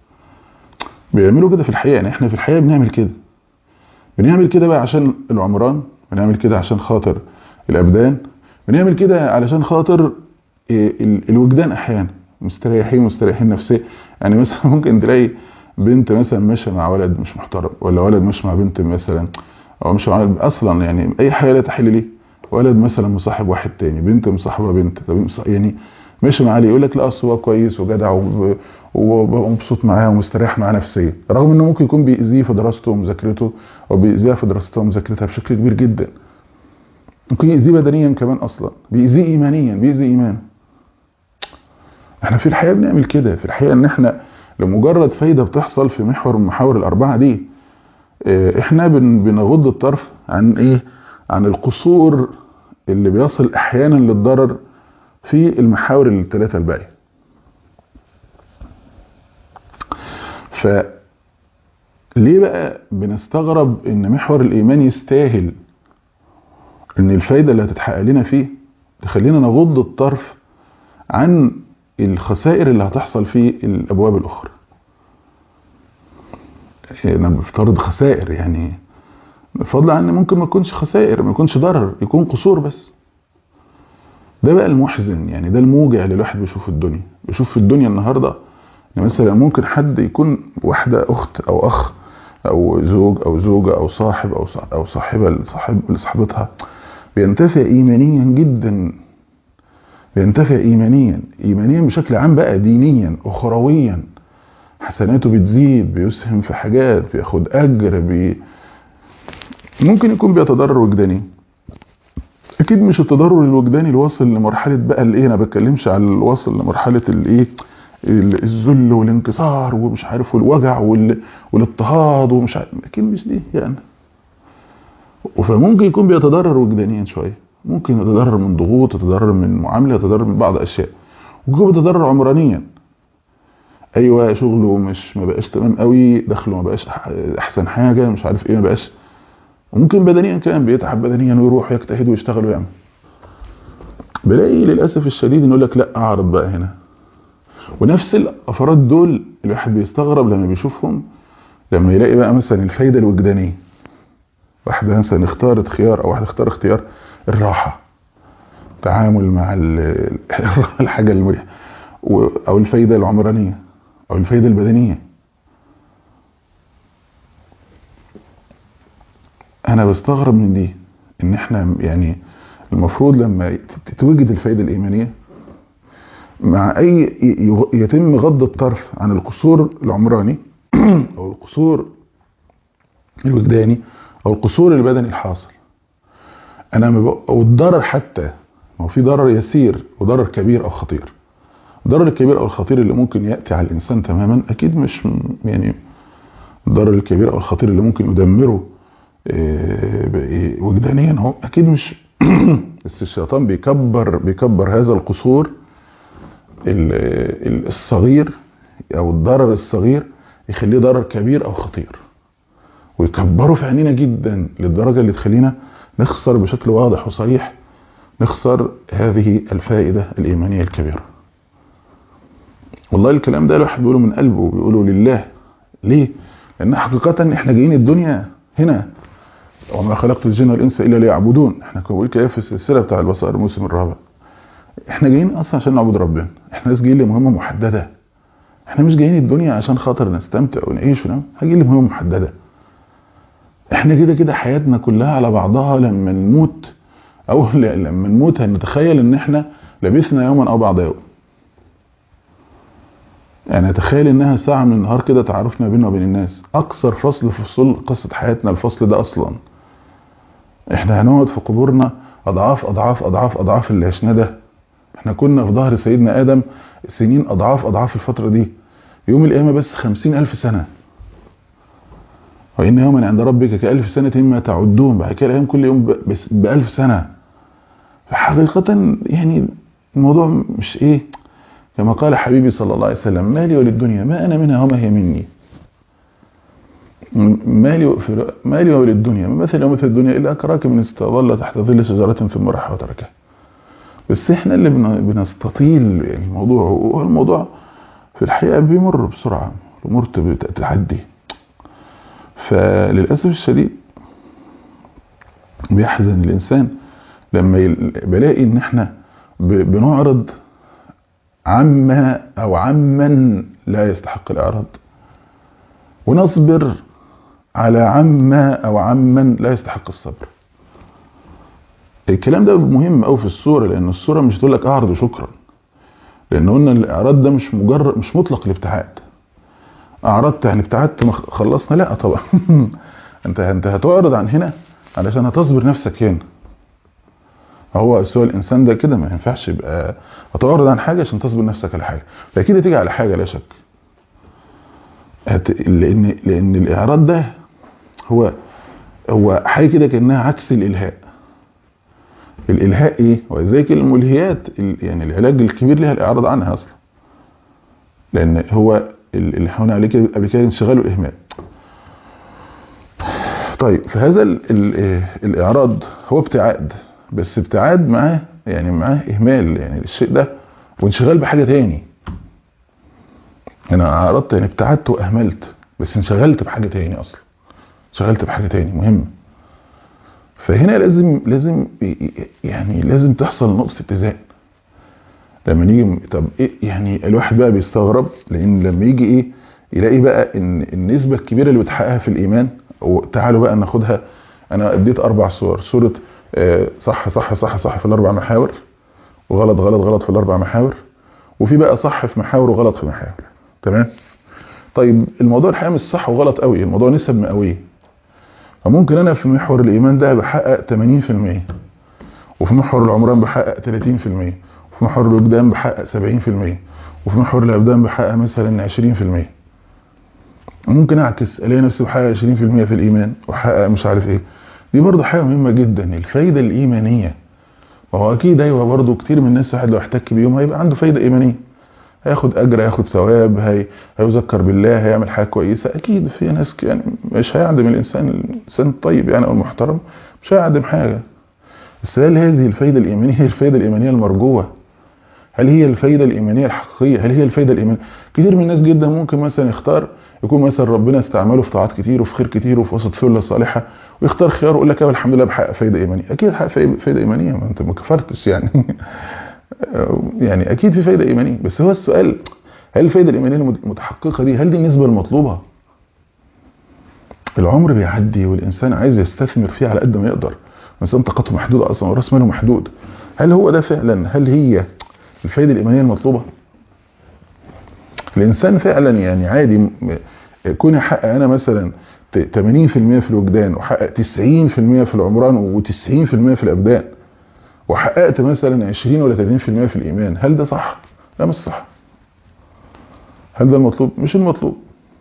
بيعملوا كده في الحقيقه. يعني احنا في الحقيقه بنعمل كده بنعمل كده بقى عشان العمران، بنعمل كده عشان خاطر الابدان، بنعمل كده علشان خاطر الوجدان. احيانا مستريحين مستريحين نفسيا. يعني مثلا ممكن تلاقي بنت مثلا ماشيه مع ولد مش محترم، ولا ولد ماشي مع بنت مثلا، او مش مع اصلا يعني اي حاجه لا تحل ليه، ولد مثلا مصاحب واحد تاني، بنت مصاحبه بنت، طب يعني ماشي معاه، يقول لك لا اصل هو كويس وجدع ومبسوط معاه ومستريح معاه نفسيا، رغم انه ممكن يكون بيأذيه في دراسته ومذاكرته، او بيأذيها في دراستها ومذاكرتها بشكل كبير جدا. ممكن يأذيه بدنيا كمان، اصلا بيأذيه ايمانيا، بيأذي ايمانه. احنا في الحقيقه بنعمل كده في الحقيقه، ان احنا لمجرد فايده بتحصل في محور المحاور الاربعه دي، احنا بنغض الطرف عن ايه؟ عن القصور اللي بيصل احيانا للضرر في المحاور الثلاثه الباقيه. ف ليه بقى بنستغرب ان محور الايمان يستاهل ان الفايده اللي هتتحقق لنا فيه تخلينا نغض الطرف عن الخسائر اللي هتحصل في الابواب الاخرى. انا بفترض خسائر، يعني فضلا عن ممكن ما يكونش خسائر، ما يكونش ضرر، يكون قصور بس. ده بقى المحزن، يعني ده الموجع اللي الواحد بيشوف الدنيا بيشوف في الدنيا النهارده. يعني مثلا ممكن حد يكون واحده اخت او اخ او زوج او زوجه او صاحب او او صاحبه لصاحب لصاحبتها بينتفع ايمانيا جدا، بينتفع ايمانيا ايمانيا بشكل عام، بقى دينيا اخرويا، حسناته بتزيد، بيسهم في حاجات، بياخد اجر، بي ممكن يكون بيتضرر وجداني. اكيد مش التضرر الوجداني الواصل لمرحله بقى الايه، انا بتكلمش على الواصل لمرحله الايه الذل والانكسار ومش عارف والوجع والاضطهاد ومش عارف، اكيد مش دي يعني. فممكن يكون بيتضرر وجدانيا شويه، ممكن يتضرر من ضغوط، يتضرر من معامله، يتضرر من بعض اشياء، ويكون بيتضرر عمرانيا. ايوه شغله مش ما بقاش تمام قوي، دخله ما بقاش احسن حاجه، مش عارف ايه، ما بقاش. وممكن بدنيا كمان بيتعب بدنيا ويروح يجتهد ويشتغل ويعمل. بلاقي للاسف الشديد انه يقول لك لا اعرض بقى هنا. ونفس الافراد دول الواحد بيستغرب لما بيشوفهم، لما يلاقي بقى مثلا الفايده الوجدانيه، واحده مثلا اختارت خيار او واحد اختار اختيار الراحه، تعامل مع الحاجه المريحه، او الفايده العمرانيه او الفايده البدنيه. انا بستغرب من دي، ان احنا يعني المفروض لما تتوجد الفايده الايمانيه مع اي يتم غض الطرف عن القصور العمراني او القصور الوجداني او القصور البدني الحاصل. انا او الضرر، حتى ما هو في ضرر يسير وضرر كبير او خطير. الضرر الكبير او الخطير اللي ممكن ياتي على الانسان تماما اكيد مش يعني الضرر الكبير او الخطير اللي ممكن يدمره وجدانيا هو اكيد مش بس الشيطان بيكبر بيكبر هذا القصور الصغير او الضرر الصغير، يخليه ضرر كبير او خطير، ويكبره في عينينا جدا للدرجه اللي تخلينا نخسر بشكل واضح وصريح، نخسر هذه الفائده الايمانيه الكبيره. والله الكلام ده الواحد بيقوله من قلبه، بيقوله لله. ليه؟ لان حقيقه احنا جايين الدنيا هنا، وما خلقت الجن والانس الا ليعبدون. احنا كنا بنقول كده في السلسله بتاع البصائر الموسم الرابع. احنا جايين اصلا عشان نعبد ربنا، احنا ناس جايين لمهمه محدده. احنا مش جايين الدنيا عشان خاطر نستمتع ونعيش ونعمل، جايين لمهمه محدده. احنا كده كده حياتنا كلها على بعضها، لما نموت او لما نموت هنتخيل ان احنا لبثنا يوما او بعض يوم. يعني اتخيل انها ساعه من النهار كده تعرفنا بيننا وبين الناس، اقصر فصل في فصول قصه حياتنا الفصل ده اصلا. احنا هنقعد في قبورنا اضعاف اضعاف اضعاف اضعاف اللي عشنا ده. احنا كنا في ظهر سيدنا ادم سنين اضعاف اضعاف الفتره دي. يوم القيامه بس خمسين الف سنه، وان يوما عند ربك كالف سنه مما تعدون. بعد كده الايام كل يوم بس بألف سنه. فحقيقه يعني الموضوع مش ايه، كما قال حبيبي صلى الله عليه وسلم: مالي وللدنيا ما انا منها وما هي مني. مالي مالي وللدنيا مثل ومثل الدنيا الا كراكب استظل تحت ظل شجره ثم راح وتركها. بس احنا اللي بنستطيل يعني الموضوع، والموضوع في الحقيقه بيمر بسرعه، الامور بتعدي. فللاسف الشديد بيحزن الانسان لما بلاقي ان احنا بنعرض عما او عمن لا يستحق الاعراض، ونصبر على عما او عمن لا يستحق الصبر. الكلام ده مهم قوي في الصوره، لان الصوره مش تقول لك اعرض وشكرا، لان قلنا الاعراض ده مش مجرد مش مطلق الابتعاد. اعرضت يعني ابتعدت خلصنا؟ لا طبعا. انت انت هتعرض عن هنا علشان هتصبر نفسك هنا. هو سؤال الانسان ده كده ما ينفعش يبقى هتعرض عن حاجه عشان تصبر نفسك على حاجه، فاكيد هتيجي على حاجه لا شك. لان لان الاعراض ده هو هو حاجه كده كانها عكس الالهاء. الالهاء ايه؟ وزيك الملهيات، يعني العلاج الكبير لها الاعراض عنها اصلا، لان هو اللي احنا عليه كده قبل كده انشغال والاهمال. طيب فهذا ال ال الاعراض هو ابتعاد، بس ابتعاد معاه يعني معاه اهمال يعني الشيء ده وانشغال بحاجة تاني. انا عرضت يعني ابتعدت واهملت بس انشغلت بحاجة تاني اصلا، انشغلت بحاجة تاني مهمة. فهنا لازم لازم يعني لازم تحصل نقطة اتزان. لما نيجي طب ايه يعني الواحد بقى بيستغرب، لان لما يجي ايه يلاقي بقى ان النسبة الكبيرة اللي بتحققها في الايمان، وتعالوا بقى ناخدها. انا اديت اربع صور، صورة صح صح صح صح في الاربع محاور، وغلط غلط غلط في الاربع محاور، وفي بقى صح في محاور وغلط في محاور. تمام. طيب الموضوع الحقيقة مش صح وغلط قوي، الموضوع نسب مئوية. فممكن انا في محور الايمان ده بحقق ثمانين في المية، وفي محور العمران بحقق ثلاثين في المية، وفي محور الوجدان بحقق سبعين في المية، وفي محور الابدان بحقق مثلا عشرين في المية. ممكن اعكس الاقي نفسي بحقق عشرين في المية في الايمان وحقق مش عارف ايه. دي برضه حاجه مهمه جدا، الفايده الايمانيه. وهو اكيد ايوه برضه كتير من الناس واحد لو احتك بيهم هيبقى عنده فايده ايمانيه، هياخد اجر، هياخد ثواب، هي هيذكر بالله، هيعمل حاجه كويسه. اكيد في ناس يعني مش هيعدم الانسان الانسان الطيب يعني او المحترم، مش هيعدم حاجه. بس هل هذه الفايده الايمانيه هي الفايده الايمانيه المرجوه؟ هل هي الفايده الايمانيه الحقيقيه؟ هل هي الفايده الايمانيه؟ كتير من الناس جدا ممكن مثلا يختار يكون مثلا ربنا استعمله في طاعات كتير وفي خير كتير وفي وسط ثله صالحه، ويختار خيار ويقول لك الحمد لله بحقق فايده ايمانيه. اكيد حقق فايده ايمانيه، ما انت ما كفرتش يعني يعني اكيد في فايده ايمانيه. بس هو السؤال، هل الفايده الايمانيه المتحققه دي هل دي النسبه المطلوبه؟ العمر بيعدي والانسان عايز يستثمر فيه على قد ما يقدر، الانسان طاقته محدوده اصلا وراس ماله محدود. هل هو ده فعلا، هل هي الفايده الايمانيه المطلوبه؟ الانسان فعلا يعني عادي كون يحقق انا مثلا ثمانين في المية في الوجدان، وحقق تسعين في المية في العمران وتسعين في المية في الابدان، وحققت مثلا عشرين ولا ثلاثين في المية في الايمان، هل ده صح؟ لا مش صح. هل ده المطلوب؟ مش المطلوب،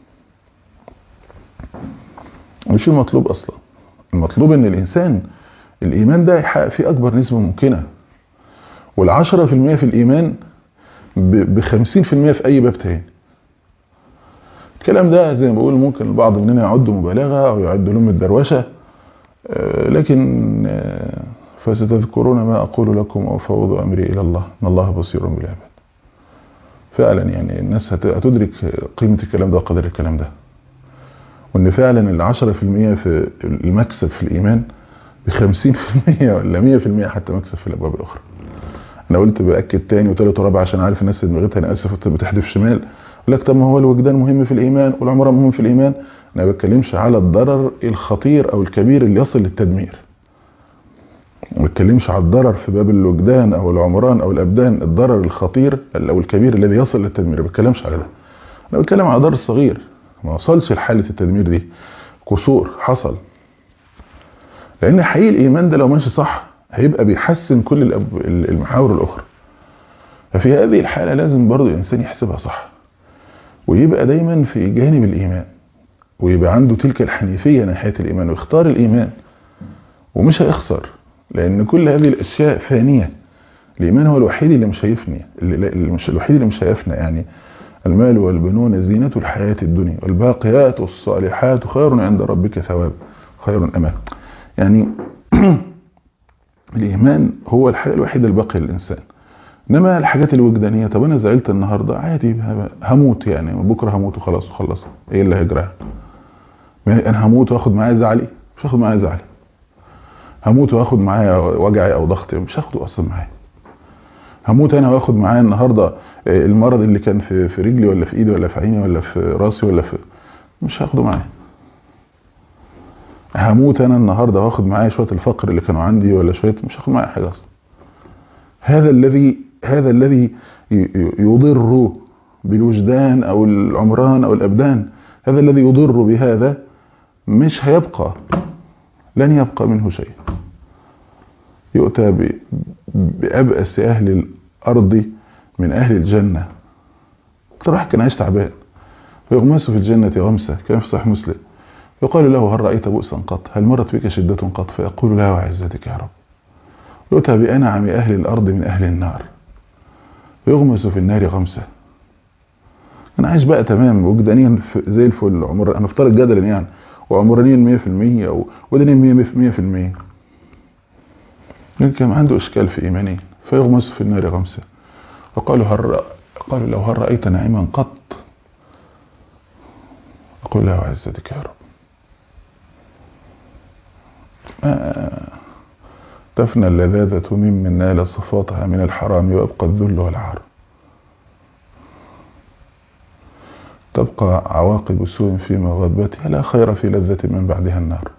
مش المطلوب اصلا. المطلوب ان الانسان الايمان ده يحقق فيه اكبر نسبه ممكنه، والعشرة في المية في الايمان بخمسين في المية في اي باب تاني. الكلام ده زي ما بقول ممكن البعض مننا يعده مبالغه او يعده لهم الدروشه، لكن فستذكرون ما اقول لكم وافوض امري الى الله ان الله بصير بالعباد. فعلا يعني الناس هتدرك قيمه الكلام ده وقدر الكلام ده، وان فعلا العشرة في المية في المكسب في الايمان بخمسين في المية ولا مية في المية حتى مكسب في الابواب الاخرى. انا قلت باكد تاني وتالت ورابع عشان عارف الناس دماغتها انا اسف بتحدف شمال، يقول لك طب ما هو الوجدان مهم في الايمان والعمران مهم في الايمان. انا ما بتكلمش على الضرر الخطير او الكبير اللي يصل للتدمير، ما بتكلمش على الضرر في باب الوجدان او العمران او الابدان، الضرر الخطير او الكبير الذي يصل للتدمير، ما بتكلمش على ده. انا بتكلم على ضرر صغير ما وصلش لحاله التدمير دي، قصور حصل. لان حقيقي الايمان ده لو ماشي صح هيبقى بيحسن كل المحاور الاخرى. ففي هذه الحاله لازم برضو الانسان يحسبها صح، ويبقى دايما في جانب الايمان، ويبقى عنده تلك الحنيفيه ناحيه الايمان، ويختار الايمان ومش هيخسر، لان كل هذه الاشياء فانيه. الايمان هو الوحيد اللي مش هيفني، اللي مش الوحيد اللي مش هيفنى. يعني المال والبنون زينة الحياة الدنيا والباقيات الصالحات خير عند ربك ثواب خير أمان. يعني الإيمان هو الحاجة الوحيدة الباقية للإنسان. إنما الحاجات الوجدانية، طب أنا زعلت النهاردة عادي هموت، يعني بكرة هموت وخلاص وخلص، إيه اللي هيجرى؟ أنا هموت وأخد معايا زعلي؟ مش هاخد معايا زعلي. هموت وأخد معايا وجعي أو ضغطي؟ مش هاخده أصلا معايا. هموت انا واخد معايا النهارده المرض اللي كان في في رجلي ولا في ايدي ولا في عيني ولا في راسي ولا في، مش هاخده معايا. هموت انا النهارده واخد معايا شويه الفقر اللي كانوا عندي ولا شويه، مش هاخد معايا حاجه اصلا. هذا الذي هذا الذي يضر بالوجدان او العمران او الابدان، هذا الذي يضر بهذا مش هيبقى، لن يبقى منه شيء. يؤتى بأبأس أهل الأرض من أهل الجنة. اكتر واحد كان عايش تعبان، ويغمس في الجنة غمسة كان في صحيح مسلم، يقال له هل رأيت بؤسا قط؟ هل مرت بك شدة قط؟ فيقول لا وعزتك يا رب. يؤتى بأنعم أهل الأرض من أهل النار، ويغمس في النار غمسة. أنا عايش بقى تمام وجدانيا زي الفل، عمر أنا افترض جدلا يعني، وعمرانيا مية في المية ودنيا مية في المية. لكن عنده إشكال في إيمانه، فيغمس في النار غمسا. فقالوا هل قالوا لو هل رأيت نعيما قط؟ أقول له عزتك يا رب، ما تفنى اللذاذة ممن نال صفاتها من الحرام ويبقى الذل والعار. تبقى عواقب سوء في مغبتها، لا خير في لذة من بعدها النار.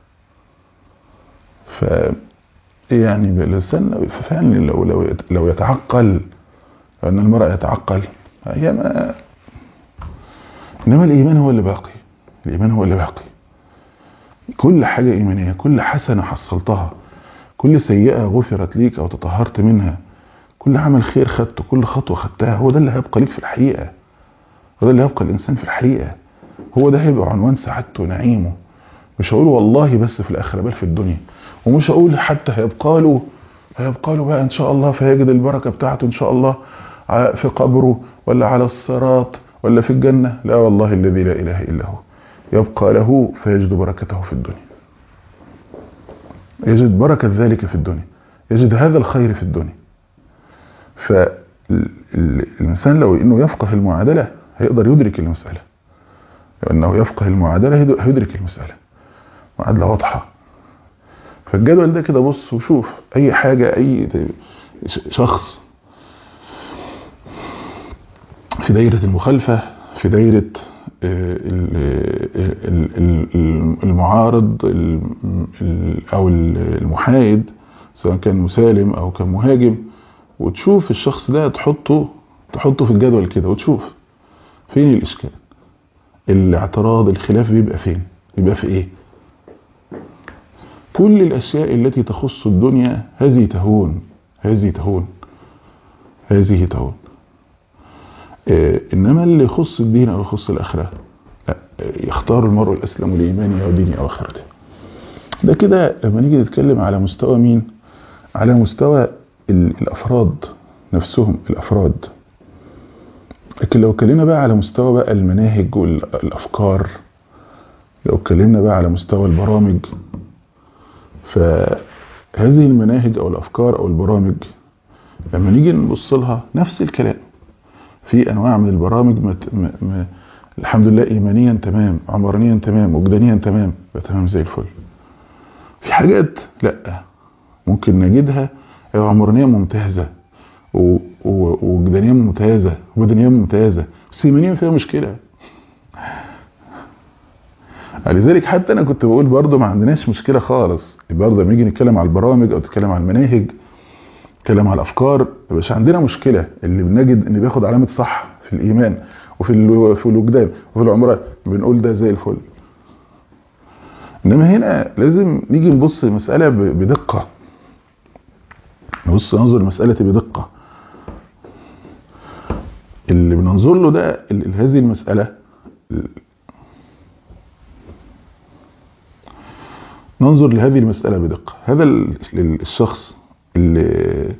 ف يعني باللسان فعلا لو لو لو يتعقل، لأن المرء يتعقل هي ما، إنما الإيمان هو اللي باقي. الإيمان هو اللي باقي. كل حاجة إيمانية، كل حسنة حصلتها، كل سيئة غفرت ليك أو تطهرت منها، كل عمل خير خدته، كل خطوة خدتها، هو ده اللي هيبقى ليك في الحقيقة. هو ده اللي هيبقى الإنسان في الحقيقة. هو ده هيبقى عنوان سعادته ونعيمه. مش هقول والله بس في الآخرة، بل في الدنيا. ومش هقول حتى هيبقى له هيبقى له بقى إن شاء الله فيجد البركة بتاعته إن شاء الله في قبره ولا على الصراط ولا في الجنة. لا والله الذي لا إله إلا هو، يبقى له فيجد بركته في الدنيا، يجد بركة ذلك في الدنيا، يجد هذا الخير في الدنيا. فالإنسان لو إنه يفقه المعادلة هيقدر يدرك المسألة. لو إنه يفقه المعادلة هيدرك المسألة، معادلة واضحة. فالجدول ده كده بص وشوف أي حاجة، أي شخص في دايرة المخالفة، في دايرة المعارض أو المحايد، سواء كان مسالم أو كان مهاجم، وتشوف الشخص ده تحطه تحطه في الجدول كده وتشوف فين الإشكال، الاعتراض، الخلاف بيبقى فين، بيبقى في إيه. كل الأشياء التي تخص الدنيا هذه تهون هذه تهون هذه تهون إيه. إنما اللي يخص الدين أو يخص الآخرة لا، يختار المرء الأسلم لإيمانه أو دينه أو آخرته. ده كده لما نيجي نتكلم على مستوى مين؟ على مستوى الأفراد نفسهم، الأفراد. لكن لو اتكلمنا بقى على مستوى بقى المناهج والأفكار، لو اتكلمنا بقى على مستوى البرامج، فهذه المناهج أو الأفكار أو البرامج لما نيجي نبص لها نفس الكلام. في أنواع من البرامج مت... م... م... الحمد لله إيمانيا تمام، عمرانيا تمام، وجدانيا تمام، تمام زي الفل. في حاجات لأ، ممكن نجدها عمرانيا ممتازة و... و... وجدانيا ممتازة وبدنيا ممتازة، بس إيمانيا فيها مشكلة. لذلك حتى أنا كنت بقول برضو ما عندناش مشكلة خالص برضو لما نيجي نتكلم على البرامج أو نتكلم على المناهج، نتكلم على الأفكار، مش عندنا مشكلة. اللي بنجد إن بياخد علامة صح في الإيمان وفي في الوجدان وفي العمران بنقول ده زي الفل. إنما هنا لازم نيجي نبص المسألة بدقة، نبص ننظر المسألة بدقة. اللي بننظر له ده هذه المسألة ننظر لهذه المسألة بدقة. هذا الشخص اللي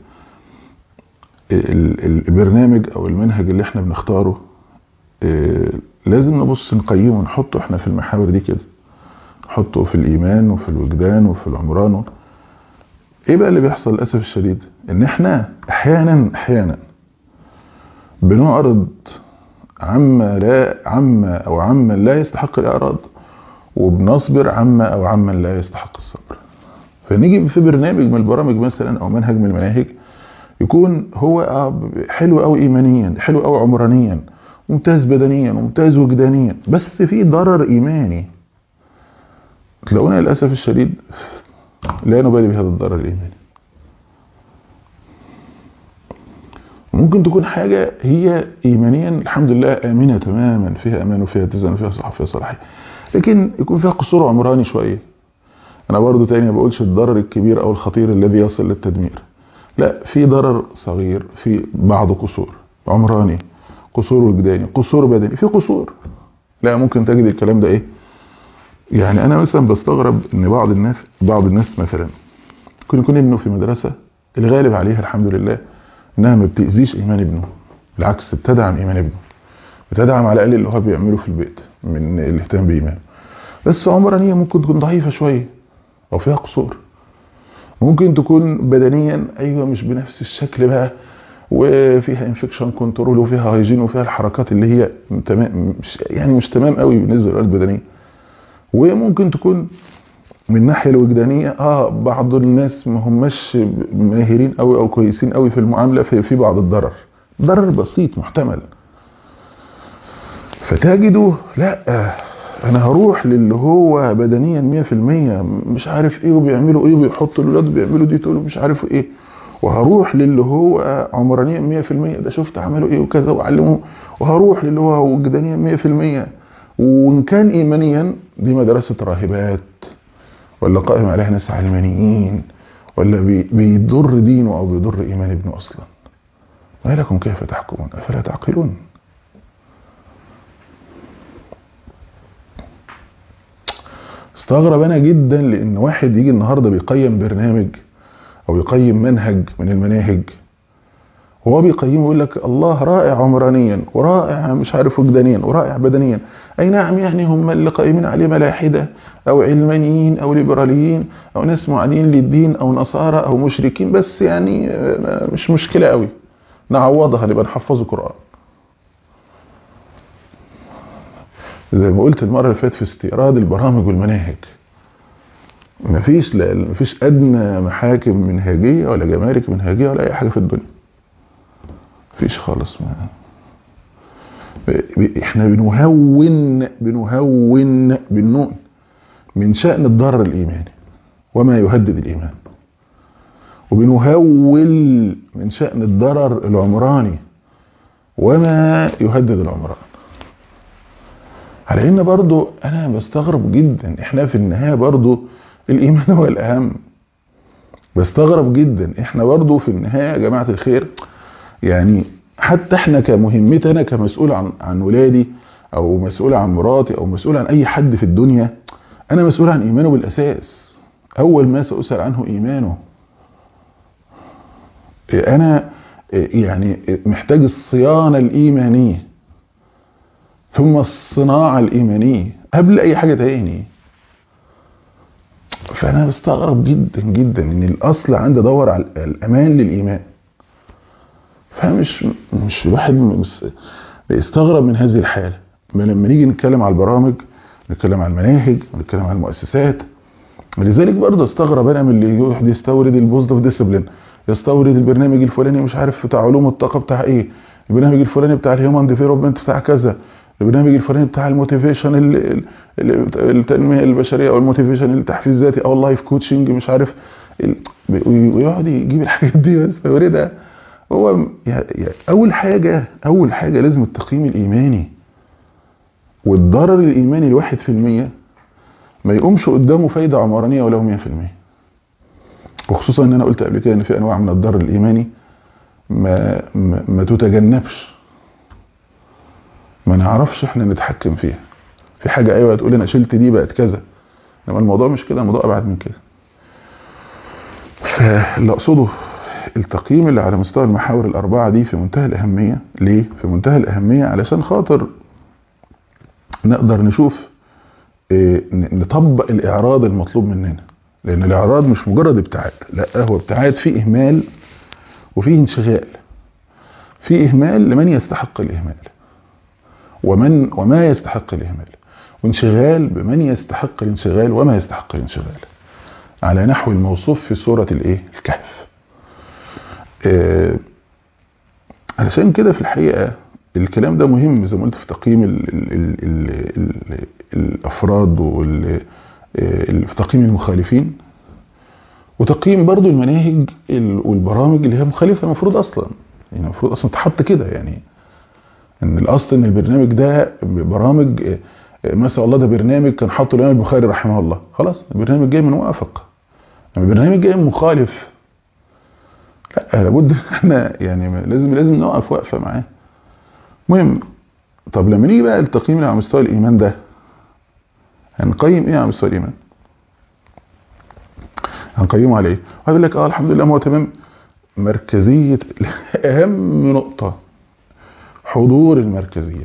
البرنامج أو المنهج اللي احنا بنختاره لازم نبص نقيمه ونحطه احنا في المحاور دي كده، نحطه في الإيمان وفي الوجدان وفي العمران. ايه بقى اللي بيحصل للأسف الشديد؟ ان احنا احيانا احيانا بنعرض عما لا عما او عما لا يستحق الإعراض، وبنصبر عما او عما لا يستحق الصبر. فنيجي في برنامج من البرامج مثلا او منهج من المناهج يكون هو حلو قوي ايمانيا، حلو قوي عمرانيا، ممتاز بدنيا وممتاز وجدانيا، بس في ضرر ايماني. تلاقونا للاسف الشديد لا نبالي بهذا الضرر الايماني. ممكن تكون حاجه هي ايمانيا الحمد لله امنه تماما، فيها امان وفيها اتزان وفيها صحه وفيها صلاحيه، لكن يكون فيها قصور عمراني شويه. انا برضو تاني ما بقولش الضرر الكبير او الخطير الذي يصل للتدمير، لا، في ضرر صغير، في بعض قصور عمراني، قصور وجداني، قصور بدني، في قصور. لا ممكن تجد الكلام ده ايه يعني. انا مثلا بستغرب ان بعض الناس بعض الناس مثلا يكون يكون ابنه في مدرسه الغالب عليها الحمد لله انها ما بتاذيش ايمان ابنه، بالعكس بتدعم ايمان ابنه، بتدعم على الاقل اللي هو بيعمله في البيت من الاهتمام بايمانه، بس عمرانيه ممكن تكون ضعيفه شويه او فيها قصور. ممكن تكون بدنيا ايوه مش بنفس الشكل بقى، وفيها انفكشن كنترول وفيها هايجين وفيها الحركات اللي هي تمام، مش يعني مش تمام قوي بالنسبه للرياضه البدنيه. وممكن تكون من الناحيه الوجدانيه اه بعض الناس ما هماش ماهرين قوي او كويسين قوي في المعامله، في في بعض الضرر، ضرر بسيط محتمل، فتجده لا انا هروح للي هو بدنيا مية في المية مش عارف ايه وبيعملوا ايه وبيحطوا الاولاد بيعملوا دي تقول مش عارف ايه، وهروح للي هو عمرانيا مية في المية ده شفت عملوا ايه وكذا وعلموه، وهروح للي هو وجدانيا مية في المية، وان كان ايمانيا دي مدرسه راهبات ولا قائم عليها ناس علمانيين ولا بيضر دينه او بيضر ايمان ابنه اصلا. ما لكم كيف تحكمون افلا تعقلون؟ استغرب انا جدا لان واحد يجي النهارده بيقيم برنامج او يقيم منهج من المناهج، وهو بيقيمه يقول لك الله رائع عمرانيا ورائع مش عارف وجدانيا ورائع بدنيا. اي نعم، يعني هم اللي قايمين عليه ملاحده او علمانيين او ليبراليين او ناس معادين للدين او نصارى او مشركين، بس يعني مش مشكله قوي نعوضها نبقى نحفظه قران. زي ما قلت المره اللي فاتت في استيراد البرامج والمناهج، مفيش لا مفيش ادنى محاكم منهجيه ولا جمارك منهجيه ولا اي حاجه في الدنيا، مفيش خالص. ما احنا بنهون بنهون بالنون من شأن الضرر الايماني وما يهدد الايمان، وبنهول من شأن الضرر العمراني وما يهدد العمران. على ان برضو انا بستغرب جدا، احنا في النهايه برضو الايمان هو الاهم. بستغرب جدا احنا برضو في النهايه يا جماعه الخير، يعني حتى احنا كمهمتي انا كمسؤول عن عن ولادي او مسؤول عن مراتي او مسؤول عن اي حد في الدنيا، انا مسؤول عن ايمانه بالاساس. اول ما سأسأل عنه ايمانه. انا يعني محتاج الصيانه الايمانيه ثم الصناعه الايمانيه قبل اي حاجه تاني. فانا بستغرب جدا جدا ان الاصل عندي ادور على الامان للايمان. فمش مش الواحد بيستغرب من هذه الحاله. لما نيجي نتكلم على البرامج، نتكلم على المناهج، نتكلم على المؤسسات، لذلك برضه استغرب انا من اللي يروح يستورد البوزيتيف ديسيبلين، يستورد البرنامج الفلاني مش عارف بتاع علوم الطاقه بتاع ايه، البرنامج الفلاني بتاع الهيومن ديفلوبمنت بتاع كذا، البرنامج الفلاني بتاع الموتيفيشن التنميه البشريه او الموتيفيشن التحفيز الذاتي او اللايف كوتشنج مش عارف، ويقعد يجيب الحاجات دي ويستوردها. هو يعني اول حاجه اول حاجه لازم التقييم الايماني، والضرر الايماني الواحد في المية ما يقومش قدامه فايده عمرانيه ولا مية في المية. وخصوصا ان انا قلت قبل كده ان في انواع من الضرر الايماني ما ما, ما تتجنبش، ما نعرفش احنا نتحكم فيها. في حاجه ايوه تقول انا شلت دي بقت كذا، انما الموضوع مش كده، الموضوع ابعد من كده. فاللي اقصده التقييم اللي على مستوى المحاور الاربعه دي في منتهى الاهميه. ليه في منتهى الاهميه؟ علشان خاطر نقدر نشوف اه نطبق الاعراض المطلوب مننا. لان الاعراض مش مجرد ابتعاد، لا هو ابتعاد فيه اهمال وفيه انشغال. فيه اهمال لمن يستحق الاهمال ومن وما يستحق الاهمال، وانشغال بمن يستحق الانشغال وما يستحق الانشغال، على نحو الموصوف في سوره الايه الكهف. آه علشان كده في الحقيقه الكلام ده مهم زي ما قلت في تقييم ال ال ال ال ال الافراد وال في تقييم المخالفين، وتقييم برضو المناهج والبرامج اللي هي مخالفه المفروض اصلا يعني المفروض اصلا تحط كده. يعني ان الاصل ان البرنامج ده برامج ما شاء الله ده برنامج كان حاطه الامام البخاري رحمه الله، خلاص البرنامج جاي من موافق. لما البرنامج جاي من مخالف لا لابد احنا يعني لازم لازم نقف وقفه معاه. المهم طب لما نيجي بقى التقييم على مستوى الايمان ده، هنقيم ايه على مستوى الايمان؟ هنقيمه على ايه؟ هيقول لك اه الحمد لله هو تمام. مركزيه اهم نقطه حضور المركزيات،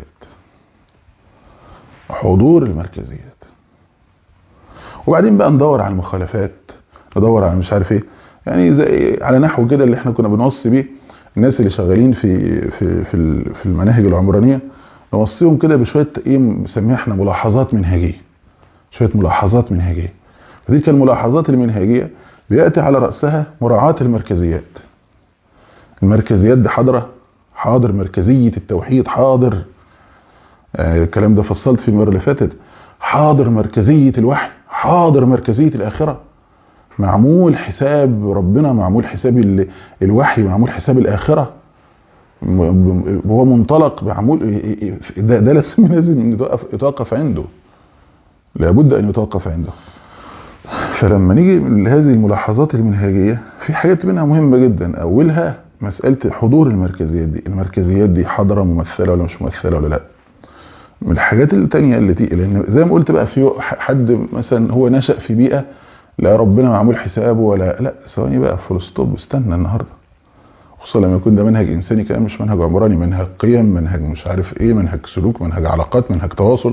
حضور المركزيات. وبعدين بقى ندور على المخالفات، ندور على مش عارف ايه. يعني زي على نحو كده اللي احنا كنا بنوصي بيه الناس اللي شغالين في في في في المناهج العمرانيه، نوصيهم كده بشويه ايه بنسميها احنا ملاحظات منهجيه، شويه ملاحظات منهجيه. فتلك الملاحظات المنهجيه بياتي على راسها مراعاه المركزيات. المركزيات دي حاضره، حاضر مركزيه التوحيد، حاضر آه الكلام ده فصلت في المره اللي فاتت، حاضر مركزيه الوحي، حاضر مركزيه الاخره، معمول حساب ربنا، معمول حساب الوحي، معمول حساب الاخره، هو منطلق معمول ده, ده لازم لازم يتوقف, يتوقف عنده، لابد ان يتوقف عنده. فلما نيجي لهذه الملاحظات المنهجيه في حاجات منها مهمه جدا، اولها مساله حضور المركزيات دي. المركزيات دي حاضره ممثله ولا مش ممثله ولا لا؟ من الحاجات الثانيه اللي تيجي، لان زي ما قلت بقى في حد مثلا هو نشأ في بيئه لا ربنا معمول حسابه ولا لا، ثواني بقى فول ستوب، استنى النهارده، خصوصا لما يكون ده منهج انساني كمان، مش منهج عمراني، منهج قيم، منهج مش عارف ايه، منهج سلوك، منهج علاقات، منهج تواصل.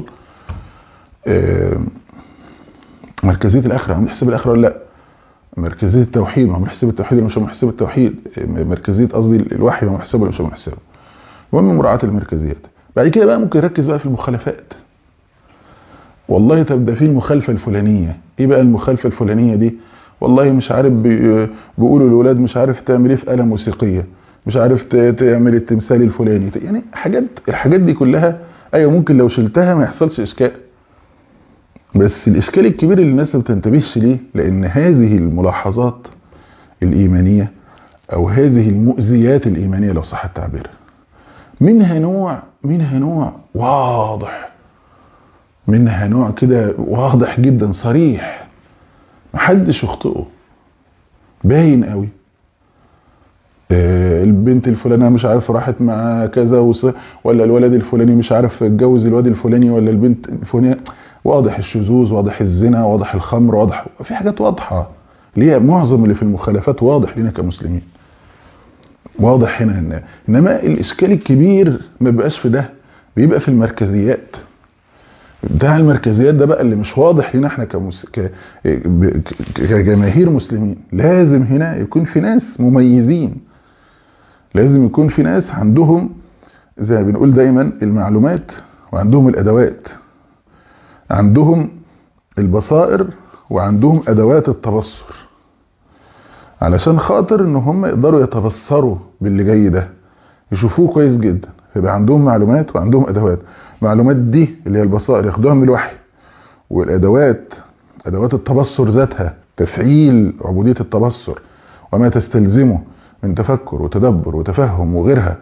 مركزيه الاخره معمول حساب الاخره ولا لا؟ مركزيه التوحيد معمول حساب التوحيد ولا مش معمول حساب التوحيد؟ مركزيه قصدي الوحي معمول حساب ولا مش معمول حساب؟ المهم مراعاه المركزيات. بعد كده بقى ممكن يركز بقى في المخالفات. والله طب ده في المخالفه الفلانيه، ايه بقى المخالفه الفلانيه دي؟ والله مش عارف بيقولوا للولاد مش عارف تعمل ايه في آلة موسيقيه، مش عارف تعمل التمثال الفلاني، يعني حاجات، الحاجات دي كلها ايوه ممكن لو شلتها ما يحصلش اشكال، بس الاشكال الكبير اللي الناس ما بتنتبهش ليه، لان هذه الملاحظات الايمانيه او هذه المؤذيات الايمانيه لو صح التعبير، منها نوع منها نوع واضح، منها نوع كده واضح جدا صريح محدش يخطئه، باين قوي. آه البنت الفلانيه مش عارف راحت مع كذا، ولا الولد الفلاني مش عارف اتجوز الواد الفلاني ولا البنت الفلانيه، واضح الشذوذ، واضح الزنا، واضح الخمر، واضح في حاجات واضحه ليه، معظم اللي في المخالفات واضح لنا كمسلمين، واضح هنا هنا. انما الاشكال الكبير ما بيبقاش في ده، بيبقى في المركزيات. بتاع المركزيات ده بقى اللي مش واضح لنا احنا كمس... ك... كجماهير مسلمين. لازم هنا يكون في ناس مميزين، لازم يكون في ناس عندهم زي ما بنقول دايما المعلومات، وعندهم الادوات، عندهم البصائر، وعندهم ادوات التبصر، علشان خاطر ان هم يقدروا يتبصروا باللي جاي ده، يشوفوه كويس جدا، فيبقى عندهم معلومات وعندهم ادوات. المعلومات دي اللي هي البصائر ياخدوها من الوحي، والادوات ادوات التبصر ذاتها تفعيل عبوديه التبصر وما تستلزمه من تفكر وتدبر وتفهم وغيرها.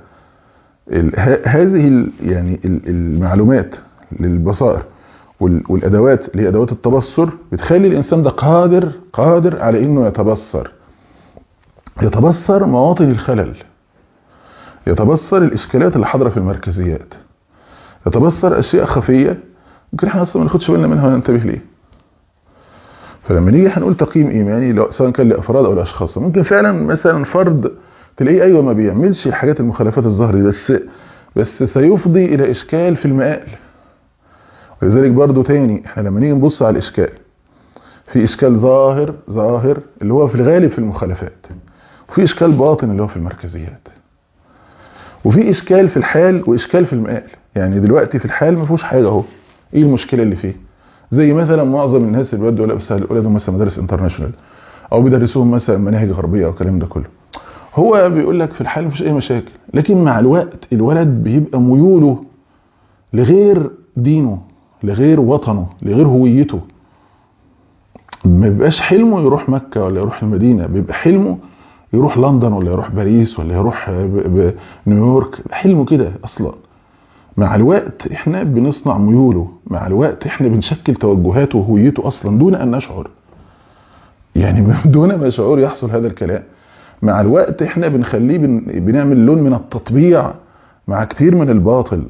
هذه يعني المعلومات للبصائر والادوات اللي هي ادوات التبصر بتخلي الانسان ده قادر قادر على انه يتبصر، يتبصر مواطن الخلل، يتبصر الاشكالات اللي حاضره في المركزيات، يتبصر اشياء خفيه ممكن احنا اصلا ما ناخدش بالنا منها ولا ننتبه ليه. فلما نيجي هنقول تقييم ايماني لو سواء كان لافراد او لاشخاص، ممكن فعلا مثلا فرد تلاقيه ايوه ما بيعملش الحاجات المخالفات الظاهره دي، بس بس سيفضي الى اشكال في المآل. ولذلك برضو تاني احنا لما نيجي نبص على الاشكال، في اشكال ظاهر ظاهر اللي هو في الغالب في المخالفات، وفي اشكال باطن اللي هو في المركزيات، وفي اشكال في الحال واشكال في المآل. يعني دلوقتي في الحال ما فيهوش حاجه اهو، ايه المشكله اللي فيه؟ زي مثلا معظم الناس اللي بيودوا اولادهم مثلا مدارس انترناشونال او بيدرسوهم مثلا مناهج غربيه او الكلام ده كله، هو بيقول لك في الحال مفيش اي مشاكل، لكن مع الوقت الولد بيبقى ميوله لغير دينه، لغير وطنه، لغير هويته. ما بيبقاش حلمه يروح مكه ولا يروح المدينه، بيبقى حلمه يروح لندن ولا يروح باريس ولا يروح نيويورك، حلمه كده اصلا. مع الوقت احنا بنصنع ميوله، مع الوقت احنا بنشكل توجهاته وهويته اصلا دون ان نشعر، يعني دون ما شعور يحصل هذا الكلام. مع الوقت احنا بنخليه بن... بنعمل لون من التطبيع مع كتير من الباطل.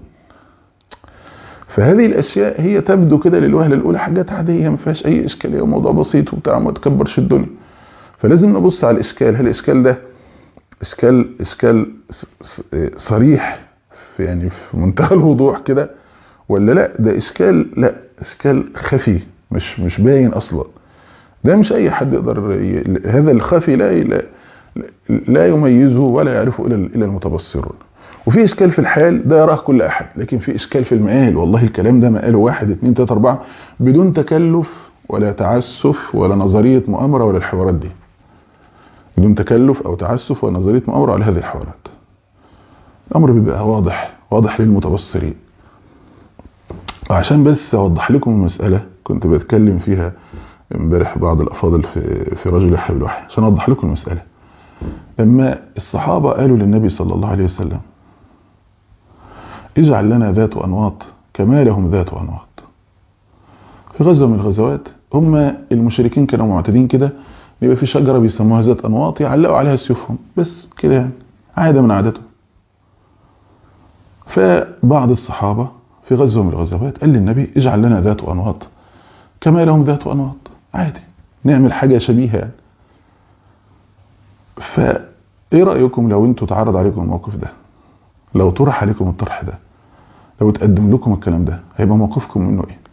فهذه الاشياء هي تبدو كده للوهله الاولى حاجات عاديه ما فيهاش اي اشكاليه وموضوع بسيط وبتاع ما تكبرش الدنيا. فلازم نبص على الاشكال، هل الاشكال ده اشكال اشكال صريح في يعني في منتهى الوضوح كده، ولا لا ده اشكال لا اشكال خفي مش مش باين اصلا. ده مش اي حد يقدر ي... هذا الخفي لا لا يميزه ولا يعرفه الا الا المتبصرون. وفي اشكال في الحال ده يراه كل احد، لكن في اشكال في المقال. والله الكلام ده مقاله واحد اتنين تلاته اربعه بدون تكلف ولا تعسف ولا نظريه مؤامره ولا الحوارات دي، بدون تكلف او تعسف ولا نظريه مؤامره على هذه الحوارات. الامر بيبقى واضح واضح للمتبصرين. وعشان بس اوضح لكم المساله، كنت بتكلم فيها امبارح بعض الافاضل في في رجل يحيى بالوحي، عشان اوضح لكم المساله. لما الصحابه قالوا للنبي صلى الله عليه وسلم اجعل لنا ذات انواط كما لهم ذات انواط، في غزوه من الغزوات هم المشركين كانوا معتادين كده، يبقى في شجره بيسموها ذات انواط يعلقوا عليها سيوفهم بس كده، يعني عاده من عادتهم. فبعض الصحابه في غزوه من الغزوات قال للنبي اجعل لنا ذات انواط كما لهم ذات انواط، عادي نعمل حاجه شبيهه يعني. فايه رايكم لو انتوا تعرض عليكم الموقف ده، لو طرح عليكم الطرح ده، لو تقدم لكم الكلام ده، هيبقى موقفكم منه ايه؟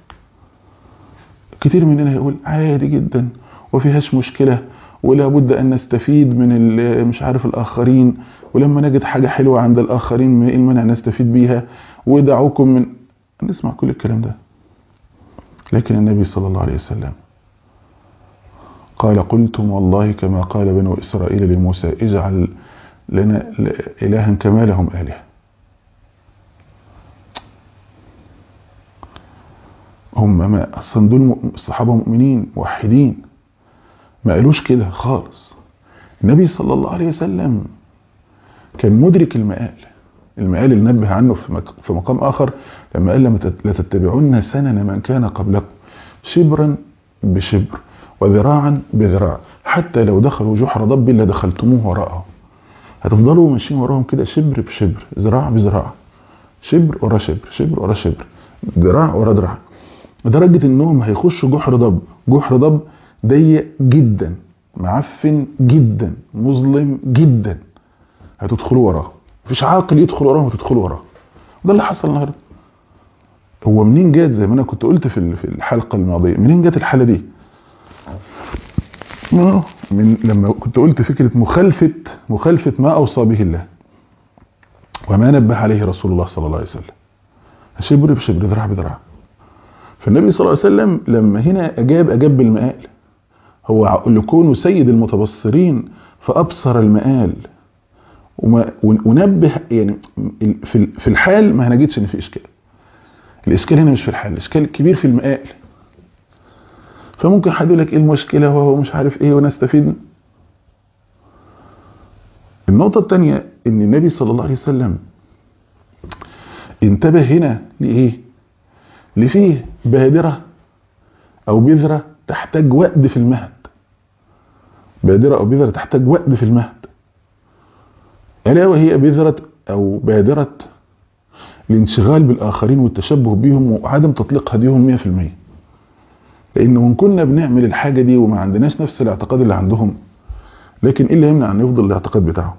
كتير مننا هيقول عادي جدا وفيهاش مشكله، ولا بد ان نستفيد من مش عارف الاخرين، ولما نجد حاجه حلوه عند الاخرين ايه المانع نستفيد بيها، ودعوكم من نسمع كل الكلام ده. لكن النبي صلى الله عليه وسلم قال قلتم والله كما قال بنو إسرائيل لموسى اجعل لنا إلها كما لهم آلهة. هم ما أصلا دول الصحابة مؤمنين موحدين، ما قالوش كده خالص. النبي صلى الله عليه وسلم كان مدرك المقال، المقال اللي نبه عنه في مقام آخر لما قال لا تتبعون سنن من كان قبلكم شبرا بشبر وذراعا بذراع حتى لو دخلوا جحر ضب لدخلتموه وراءه. هتفضلوا ماشيين وراهم كده شبر بشبر، ذراع بذراع، شبر ورا شبر، شبر ورا شبر، ذراع ورا ذراع، لدرجة انهم هيخشوا جحر ضب. جحر ضب ضيق جدا، معفن جدا، مظلم جدا، هتدخلوا وراه. مفيش عاقل يدخل وراهم وتدخلوا وراه. ده اللي حصل النهارده. هو منين جات، زي ما انا كنت قلت في في الحلقه الماضيه، منين جات الحاله دي؟ من لما كنت قلت فكره مخالفه مخالفه ما اوصى به الله وما نبه عليه رسول الله صلى الله عليه وسلم، شبر بشبر، ذراع بذراع. فالنبي صلى الله عليه وسلم لما هنا اجاب اجاب بالمقال، هو لكونه سيد المتبصرين فابصر المقال وما ونبه، يعني في في الحال ما هنجدش ان في اشكال. الاشكال هنا مش في الحال، الاشكال الكبير في المقال. فممكن حد يقول لك ايه المشكله وهو مش عارف ايه ونستفيد. النقطه الثانيه ان النبي صلى الله عليه وسلم انتبه هنا لايه؟ لفيه بادره او بذره تحتاج وقت في المهد، بادره او بذره تحتاج وقت في المهد، الا وهي بذره او بادره الانشغال بالاخرين والتشبه بهم وعدم تطليق هديهم مية في المية. لانه ان كنا بنعمل الحاجه دي وما عندناش نفس الاعتقاد اللي عندهم، لكن ايه اللي يمنع ان يفضل الاعتقاد بتاعهم؟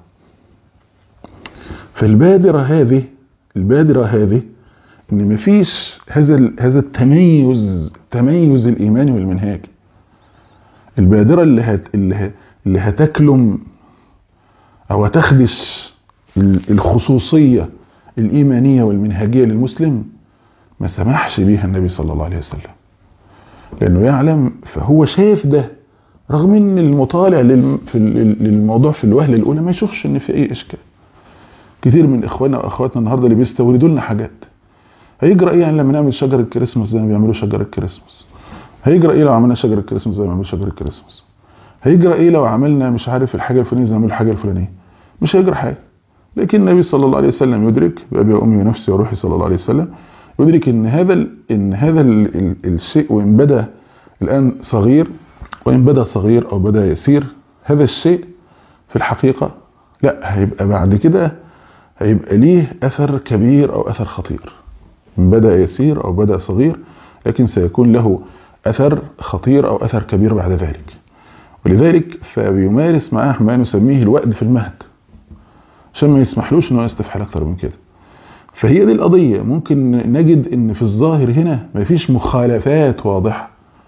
فالبادره هذه البادره هذه ان مفيش هذا هذا التميز، تميز الايماني والمنهاجي. البادره اللي هت اللي, اللي هتكلم او هتخدش الخصوصيه الايمانيه والمنهجيه للمسلم ما سمحش بيها النبي صلى الله عليه وسلم، لانه يعلم. فهو شايف ده رغم ان المطالع للموضوع في الوهله الاولى ما يشوفش ان في اي اشكال. كتير من اخواننا واخواتنا النهارده اللي بيستوردوا لنا حاجات، هيجرى ايه يعني لما نعمل شجر الكريسماس زي ما بيعملوا شجر الكريسماس؟ هيجرى ايه لو عملنا شجر الكريسماس زي ما بيعملوا شجر الكريسماس؟ هيجرى ايه لو عملنا مش عارف الحاجه الفلانيه زي ما بيعملوا الحاجه الفلانيه؟ مش هيجرى حاجه. لكن النبي صلى الله عليه وسلم يدرك بأبي وأمي ونفسي وروحي صلى الله عليه وسلم، يدرك ان هذا ال ان هذا ال ال الشيء وان بدا الان صغير، وان بدا صغير او بدا يسير، هذا الشيء في الحقيقه لا هيبقى بعد كده هيبقى ليه اثر كبير او اثر خطير. ان بدا يسير او بدا صغير، لكن سيكون له اثر خطير او اثر كبير بعد ذلك. ولذلك فبيمارس معاه ما نسميه الوأد في المهد، عشان ما يسمحلوش انه يستفحل اكتر من كده. فهي دي القضية. ممكن نجد ان في الظاهر هنا مفيش مخالفات واضحة،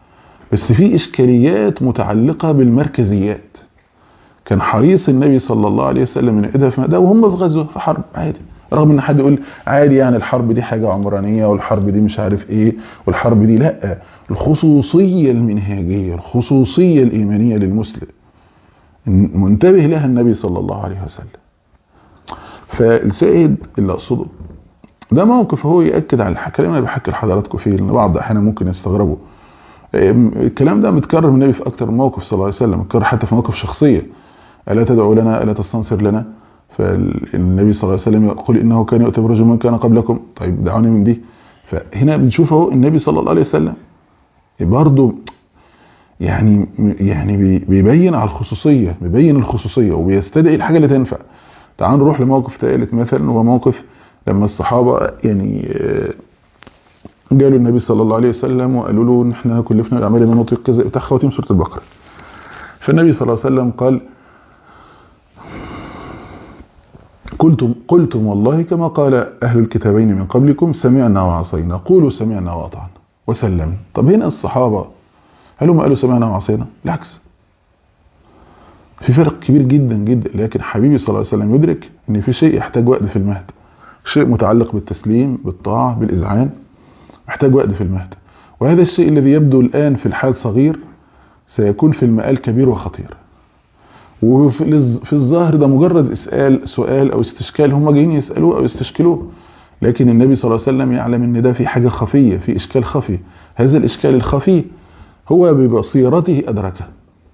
بس في إشكاليات متعلقة بالمركزيات. كان حريص النبي صلى الله عليه وسلم من إيدها في مدى وهم في غزوة في حرب عادي، رغم ان حد يقول عادي يعني الحرب دي حاجة عمرانية والحرب دي مش عارف ايه والحرب دي لا، الخصوصية المنهاجية الخصوصية الإيمانية للمسلم منتبه لها النبي صلى الله عليه وسلم. فالسائد اللي أقصده ده موقف هو يأكد على الكلام اللي بحكي لحضراتكم فيه، لأن بعض أحيانا ممكن يستغربوا الكلام ده متكرر من النبي في أكتر من موقف صلى الله عليه وسلم، متكرر حتى في مواقف شخصية. ألا تدعو لنا ألا تستنصر لنا؟ فالنبي صلى الله عليه وسلم يقول إنه كان يؤتى برجل من كان قبلكم، طيب دعوني من دي. فهنا بنشوف اهو النبي صلى الله عليه وسلم برضه يعني يعني بيبين على الخصوصية، بيبين الخصوصية وبيستدعي الحاجة اللي تنفع. تعالوا نروح لموقف ثالث مثلا، هو موقف لما الصحابة يعني قالوا النبي صلى الله عليه وسلم وقالوا له احنا كلفنا الأعمال من نطيق كذا بتاع خواتيم سورة البقرة. فالنبي صلى الله عليه وسلم قال قلتم قلتم والله كما قال أهل الكتابين من قبلكم سمعنا وعصينا، قولوا سمعنا وأطعنا وسلمنا. طب هنا الصحابة هل هم قالوا سمعنا وعصينا؟ بالعكس، في فرق كبير جدا جدا. لكن حبيبي صلى الله عليه وسلم يدرك ان في شيء يحتاج وقت في المهد، شيء متعلق بالتسليم بالطاعة بالإذعان محتاج وقت في المهد، وهذا الشيء الذي يبدو الآن في الحال صغير سيكون في المآل كبير وخطير. وفي الظاهر ده مجرد اسئال سؤال او استشكال هم جايين يسألوه او يستشكلوه، لكن النبي صلى الله عليه وسلم يعلم ان ده في حاجة خفية، في اشكال خفي. هذا الاشكال الخفي هو ببصيرته ادركه،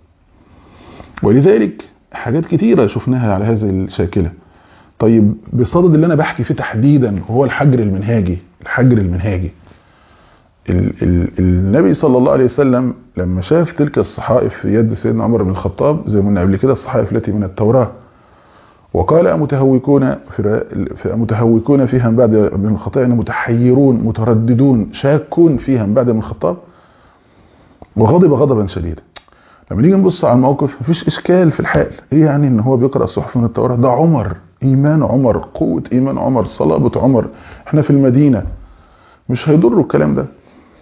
ولذلك حاجات كتيرة شفناها على هذه الشاكلة. طيب بصدد اللي انا بحكي فيه تحديدا هو الحجر المنهاجي. الحجر المنهاجي ال ال النبي صلى الله عليه وسلم لما شاف تلك الصحائف في يد سيدنا عمر بن الخطاب زي ما قلنا قبل كده، الصحائف التي من التوراة، وقال أمتهوكون في متهوكون فيها من بعد من الخطاب، متحيرون مترددون شاكون فيها من بعد من الخطاب، وغضب غضبا شديدا. لما نيجي نبص على الموقف مفيش إشكال في الحال، ايه يعني ان هو بيقرأ صحف من التوراة؟ ده عمر، ايمان عمر، قوة ايمان عمر، صلابة عمر، احنا في المدينة، مش هيضروا الكلام ده.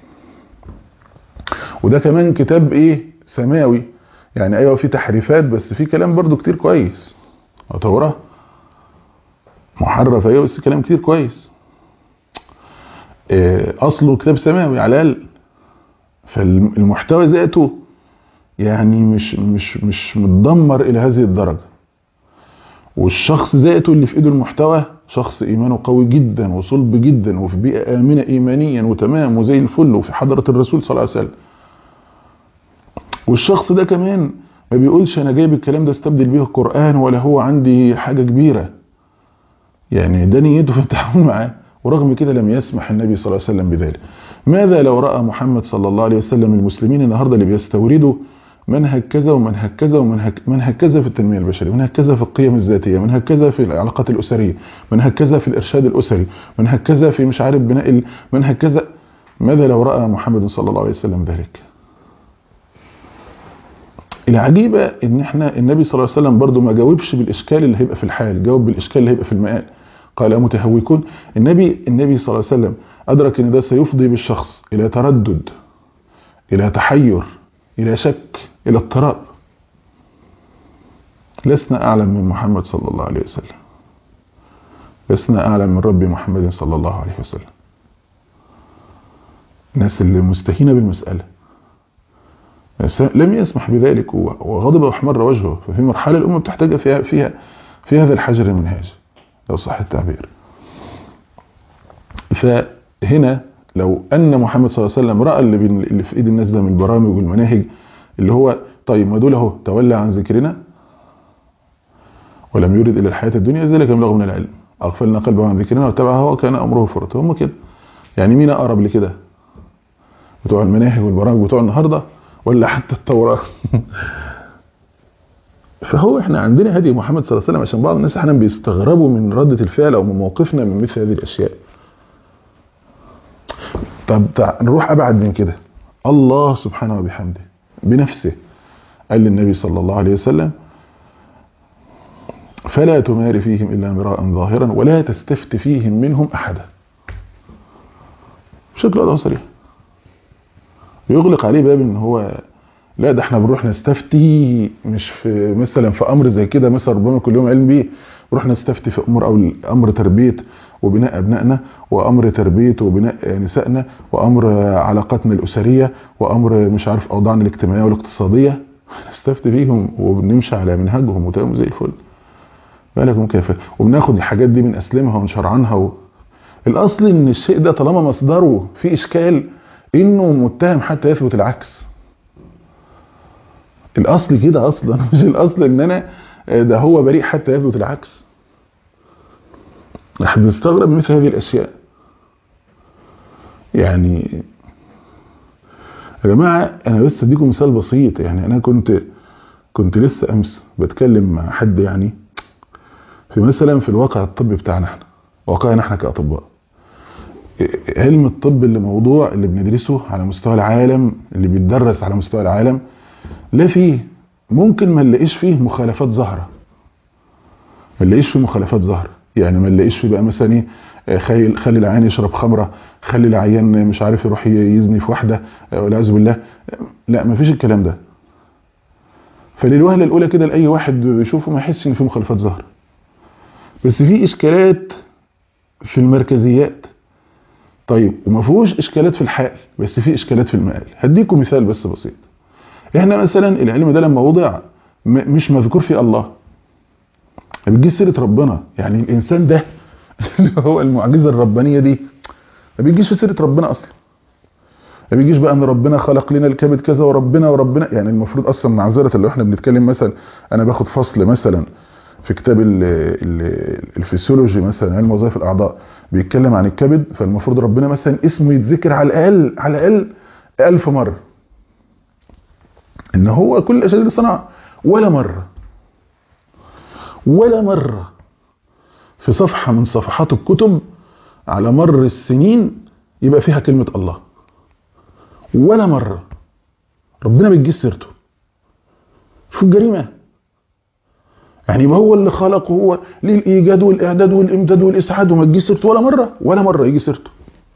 وده كمان كتاب ايه سماوي، يعني ايوه في تحريفات بس في كلام برضو كتير كويس. التوراة محرف ايوه بس كلام كتير كويس. إيه اصله كتاب سماوي على الاقل، فالمحتوى ذاته يعني مش مش مش متدمر الى هذه الدرجة. والشخص ذاته اللي في ايده المحتوى شخص ايمانه قوي جدا وصلب جدا وفي بيئة امنة ايمانيا وتمام وزي الفل وفي حضرة الرسول صلى الله عليه وسلم. والشخص ده كمان ما بيقولش انا جايب الكلام ده استبدل بيه القرآن ولا هو عندي حاجة كبيرة، يعني ده نيته في التعامل معاه، ورغم كده لم يسمح النبي صلى الله عليه وسلم بذلك. ماذا لو رأى محمد صلى الله عليه وسلم المسلمين النهاردة اللي بيستوردوا منهج كذا ومنهج كذا ومنهج منهج كذا في التنمية البشرية، منهج كذا في القيم الذاتية، منهج كذا في العلاقات الأسرية، منهج كذا في الإرشاد الأسري، منهج كذا في مش عارف بناء منهج كذا. ماذا لو رأى محمد صلى الله عليه وسلم ذلك؟ العجيبة ان احنا النبي صلى الله عليه وسلم برضو ما جاوبش بالاشكال اللي هيبقى في الحال، جاوب بالاشكال اللي هيبقى في المآل. قال متهوكون. النبي النبي صلى الله عليه وسلم ادرك ان ده سيفضي بالشخص الى تردد، الى تحير، الى شك، الى اضطراب. لسنا اعلم من محمد صلى الله عليه وسلم، لسنا اعلم من رب محمد صلى الله عليه وسلم. الناس اللي مستهينة بالمسألة لم يسمح بذلك وغضب واحمر وجهه. ففي مرحلة الأمة بتحتاج فيها فيها في هذا الحجر المنهاج لو صح التعبير. فهنا لو أن محمد صلى الله عليه وسلم رأى اللي, اللي في إيد الناس ده من البرامج والمناهج اللي هو طيب ما دول اهو تولى عن ذكرنا ولم يرد إلى الحياة الدنيا ذلك مبلغ من العلم، أغفلنا قلبه عن ذكرنا واتبع هواه وكان أمره فرطا. هم كده يعني مين أقرب لكده؟ بتوع المناهج والبرامج بتوع النهارده ولا حتى التوراة؟ فهو احنا عندنا هدي محمد صلى الله عليه وسلم، عشان بعض الناس احنا بيستغربوا من ردة الفعل او من موقفنا من مثل هذه الاشياء. طب نروح ابعد من كده. الله سبحانه وبحمده بنفسه قال للنبي صلى الله عليه وسلم فلا تمار فيهم الا مراء ظاهرا ولا تستفت فيهم منهم احدا. بشكل واضح صريح. ويغلق عليه باب ان هو لا ده احنا بنروح نستفتي مش في مثلا في امر زي كده مثلا ربما كل يوم علم بيه، نروح نستفتي في امور او امر تربيه وبناء ابنائنا، وامر تربيه وبناء نسائنا، وامر علاقاتنا الاسريه، وامر مش عارف اوضاعنا الاجتماعيه والاقتصاديه، نستفتي فيهم وبنمشي على منهجهم وتمام زي الفل. بالك ممكن يفعل. وبناخد الحاجات دي بنأسلمها ونشرعنها و... الاصل ان الشيء ده طالما مصدره في اشكال انه متهم حتى يثبت العكس. الاصل كده اصلا، مش الاصل ان انا ده هو بريء حتى يثبت العكس. احنا بنستغرب مثل هذه الاشياء. يعني يا جماعه انا بس اديكم مثال بسيط. يعني انا كنت كنت لسه امس بتكلم مع حد يعني في مثلا في الواقع الطبي بتاعنا احنا، واقعنا احنا كاطباء. علم الطب اللي موضوع اللي بندرسه على مستوى العالم، اللي بيتدرس على مستوى العالم، لا فيه ممكن ما نلاقيش فيه مخالفات ظاهره. ما نلاقيش فيه مخالفات ظاهره، يعني ما نلاقيش فيه بقى مثلا ايه خلي خلي العيان يشرب خمره، خلي العيان مش عارف يروح يزني في واحده والعياذ بالله. لا ما فيش الكلام ده. فللوهله الاولى كده لاي واحد بيشوفه ما يحسش ان فيه مخالفات ظاهره. بس في اشكالات في المركزيات. طيب وما فيهوش اشكالات في الحال، بس في اشكالات في المقال. هديكم مثال بس بسيط. احنا مثلا العلم ده لما وضع مش مذكور فيه الله، ما بيجيش سيره ربنا. يعني الانسان ده اللي هو المعجزه الربانيه دي ما بيجيش في سيره ربنا اصلا. ما بيجيش بقى ان ربنا خلق لنا الكبد كذا وربنا وربنا. يعني المفروض اصلا معذره اللي احنا بنتكلم مثلا انا باخد فصل مثلا في كتاب ال ال الفسيولوجي مثلا علم وظائف الاعضاء بيتكلم عن الكبد، فالمفروض ربنا مثلا اسمه يتذكر على الاقل على الاقل ألف مره. ان هو كل الاشياء اللي صنعها ولا مره ولا مره في صفحه من صفحات الكتب على مر السنين يبقى فيها كلمه الله. ولا مره ربنا بيجي سيرته. شوف الجريمه. يعني يبقى هو اللي خلق، وهو ليه الايجاد والاعداد والامداد والاسعاد وما تجيش سيرته ولا مره. ولا مره يجي سيرته.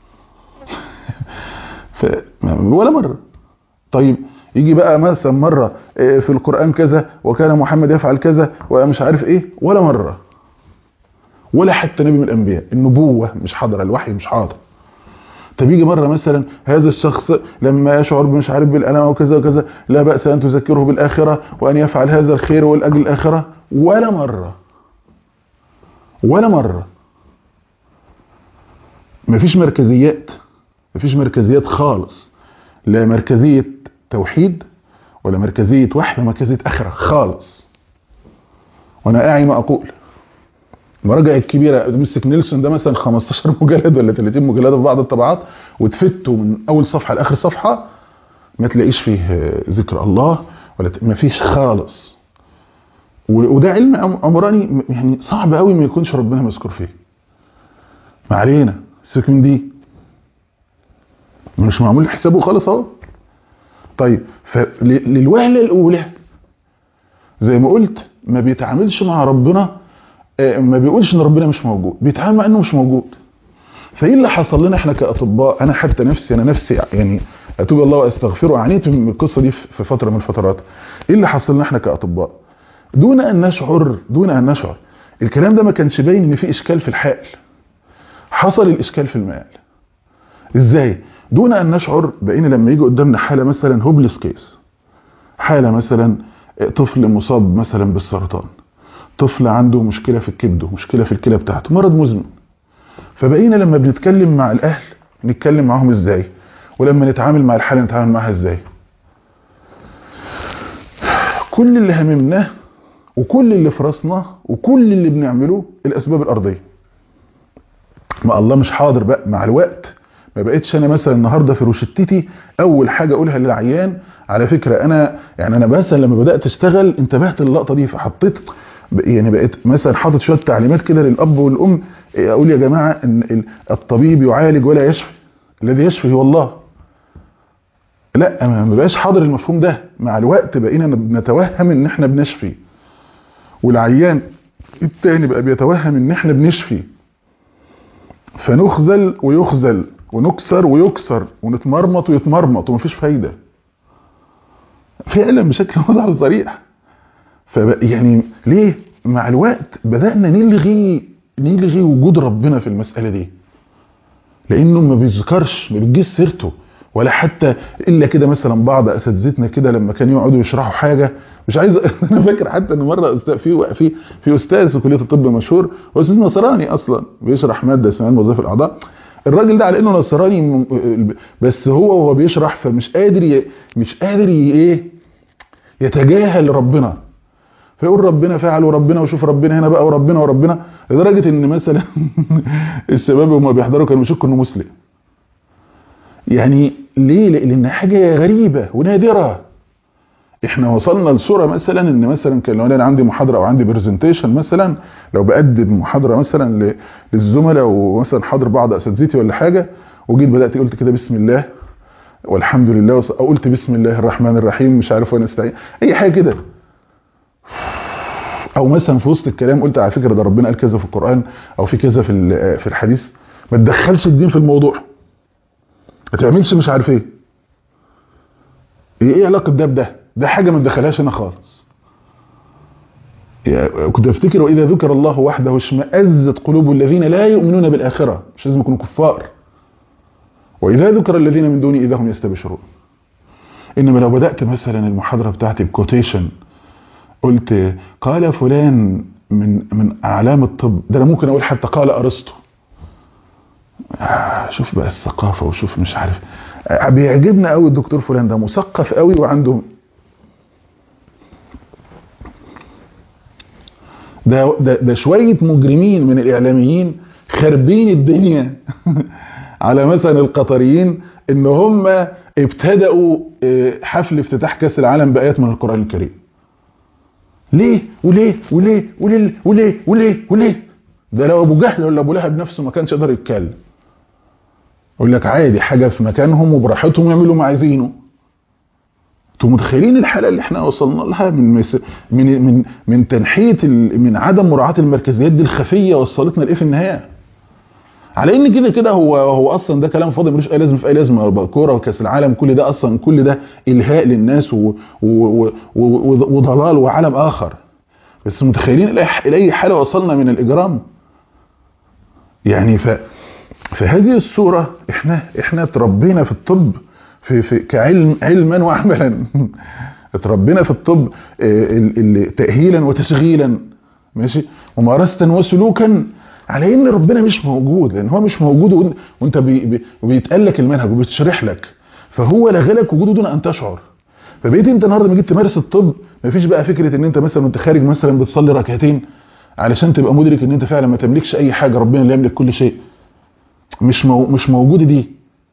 ف ولا مره. طيب يجي بقى مثلا مره في القران كذا وكان محمد يفعل كذا ومش عارف ايه، ولا مره. ولا حتى نبي من الانبياء النبوه مش حاضره، الوحي مش حاضر. طب يجي مره مثلا هذا الشخص لما يشعر مش عارف بالالم وكذا وكذا لا باس ان تذكره بالاخره وان يفعل هذا الخير والاجل الاخره. ولا مره ولا مره. مفيش مركزيات. مفيش مركزيات خالص. لا مركزيه توحيد ولا مركزيه وحي ولا مركزيه اخره خالص. وانا اعي ما اقول. المراجع الكبيره مسك نيلسون ده مثلا خمستاشر مجلد ولا ثلاثين مجلد في بعض الطبعات وتفته من اول صفحه لاخر صفحه ما تلاقيش فيه ذكر الله ولا ما فيش خالص. وده علم عمراني يعني صعب قوي ما يكونش ربنا مذكور فيه. ما علينا سيبك من دي، مش معمول حسابه خالص اهو. طيب فللوهله الاولى زي ما قلت ما بيتعاملش مع ربنا، ما بيقولش ان ربنا مش موجود، بيتعامل مع انه مش موجود. فايه اللي حصل لنا احنا كاطباء؟ انا حتى نفسي انا نفسي يعني اتوب الله واستغفره، عانيت من القصه دي في فتره من الفترات. ايه اللي حصل لنا احنا كاطباء؟ دون ان نشعر دون ان نشعر الكلام ده ما كانش باين ان في اشكال في الحال. حصل الاشكال في المقال. ازاي؟ دون ان نشعر بقينا لما يجي قدامنا حاله مثلا هوبلس كيس، حاله مثلا طفل مصاب مثلا بالسرطان، طفل عنده مشكله في الكبد ومشكله في الكلى بتاعته، مرض مزمن. فبقينا لما بنتكلم مع الاهل نتكلم معاهم ازاي، ولما نتعامل مع الحاله نتعامل معاها ازاي. كل اللي هممناه وكل اللي في راسنا وكل اللي بنعمله الاسباب الارضيه. ما الله مش حاضر بقى مع الوقت. ما بقتش انا مثلا النهارده في روشتتي اول حاجه اقولها للعيان على فكره انا يعني انا مثلا لما بدات اشتغل انتبهت للقطه دي فحطيت يعني بقيت مثلا حاطط شويه تعليمات كده للاب والام، اقول يا جماعه ان الطبيب يعالج ولا يشفي، الذي يشفي هو الله. لا ما بقاش حاضر المفهوم ده. مع الوقت بقينا نتوهم ان احنا بنشفي، والعيان التاني بقى بيتوهم ان احنا بنشفي، فنخذل ويخذل ونكسر ويكسر ونتمرمط ويتمرمط ومفيش فايده فعلا بشكل واضح وصريح. فيعني ليه مع الوقت بدأنا نلغي نلغي وجود ربنا في المسألة دي، لانه ما بيذكرش، ما بيجيش سيرته، ولا حتى الا كده مثلا بعض اساتذتنا كده لما كانوا يقعدوا يشرحوا حاجه مش عايز انا فاكر حتى ان مره استاذ في في في استاذ في كليه الطب مشهور، واستاذ نصراني اصلا بيشرح ماده اسمها وظائف الاعضاء. الراجل ده على انه نصراني بس هو وهو بيشرح فمش قادر ي... مش قادر ي... ايه يتجاهل ربنا، فيقول ربنا فعل وربنا وشوف ربنا هنا بقى وربنا وربنا، لدرجه ان مثلا الشباب وهم بيحضروا كانوا بيشكوا انه مسلم. يعني ليه؟ لان حاجه غريبه ونادره. احنا وصلنا لصوره مثلا ان مثلا كان لو انا عندي محاضره او عندي برزنتيشن مثلا، لو بقدم محاضره مثلا للزملاء ومثلا حاضر بعض اساتذتي ولا حاجه، وجيت بدات قلت كده بسم الله والحمد لله، او قلت بسم الله الرحمن الرحيم مش عارف وانا استعين اي حاجه كده، او مثلا في وسط الكلام قلت على فكره ده ربنا قال كذا في القران او في كذا في في الحديث، ما تدخلش الدين في الموضوع، ما تعملش مش عارف ايه. ايه علاقه ده بده؟ ده حاجه ما تدخلهاش انا خالص. كنت افتكر واذا ذكر الله وحده اشمئزت قلوب الذين لا يؤمنون بالاخره، مش لازم يكونوا كفار. واذا ذكر الذين من دونه اذا هم يستبشرون. انما لو بدات مثلا المحاضره بتاعتي بكوتيشن قلت قال فلان من من اعلام الطب، ده انا ممكن اقول حتى قال ارسطو. آه شوف بقى الثقافه وشوف مش عارف، آه بيعجبنا قوي الدكتور فلان ده مثقف قوي وعنده ده ده, ده شويه مجرمين من الاعلاميين خاربين الدنيا على مثلا القطريين ان هم ابتدأوا حفل افتتاح كاس العالم بايات من القران الكريم. ليه وليه وليه وليه وليه وليه وليه؟ ده لو ابو جهل ولا ابو لهب نفسه ما كانش يقدر يتكلم. يقول لك عادي حاجه في مكانهم وبراحتهم يعملوا ما عايزينه. انتوا متخيلين الحاله اللي احنا وصلنا لها من من من من تنحيه من عدم مراعاه المركزيات دي الخفيه وصلتنا لايه في النهايه؟ على ان كده كده هو هو اصلا ده كلام فاضي ملوش اي لازمه في اي لازمه، كوره وكاس العالم كل ده اصلا كل ده الهاء للناس و و و و وضلال وعالم اخر. بس متخيلين الى اي حاله وصلنا من الاجرام؟ يعني ف في هذه الصوره احنا احنا اتربينا في الطب في في كعلم علما وعملا اتربينا في الطب تاهيلا وتشغيلا ماشي، ممارسه وسلوكا على ان ربنا مش موجود، لان هو مش موجود وانت بي بيتقال لك المنهج وبيتشرح لك، فهو لغلك وجوده دون ان تشعر. فبقيت انت النهارده لما جيت تمارس الطب مفيش بقى فكره ان انت مثلا وانت خارج مثلا بتصلي ركعتين علشان تبقى مدرك ان انت فعلا ما تملكش اي حاجه، ربنا اللي يملك كل شيء. مش مو مش موجوده دي.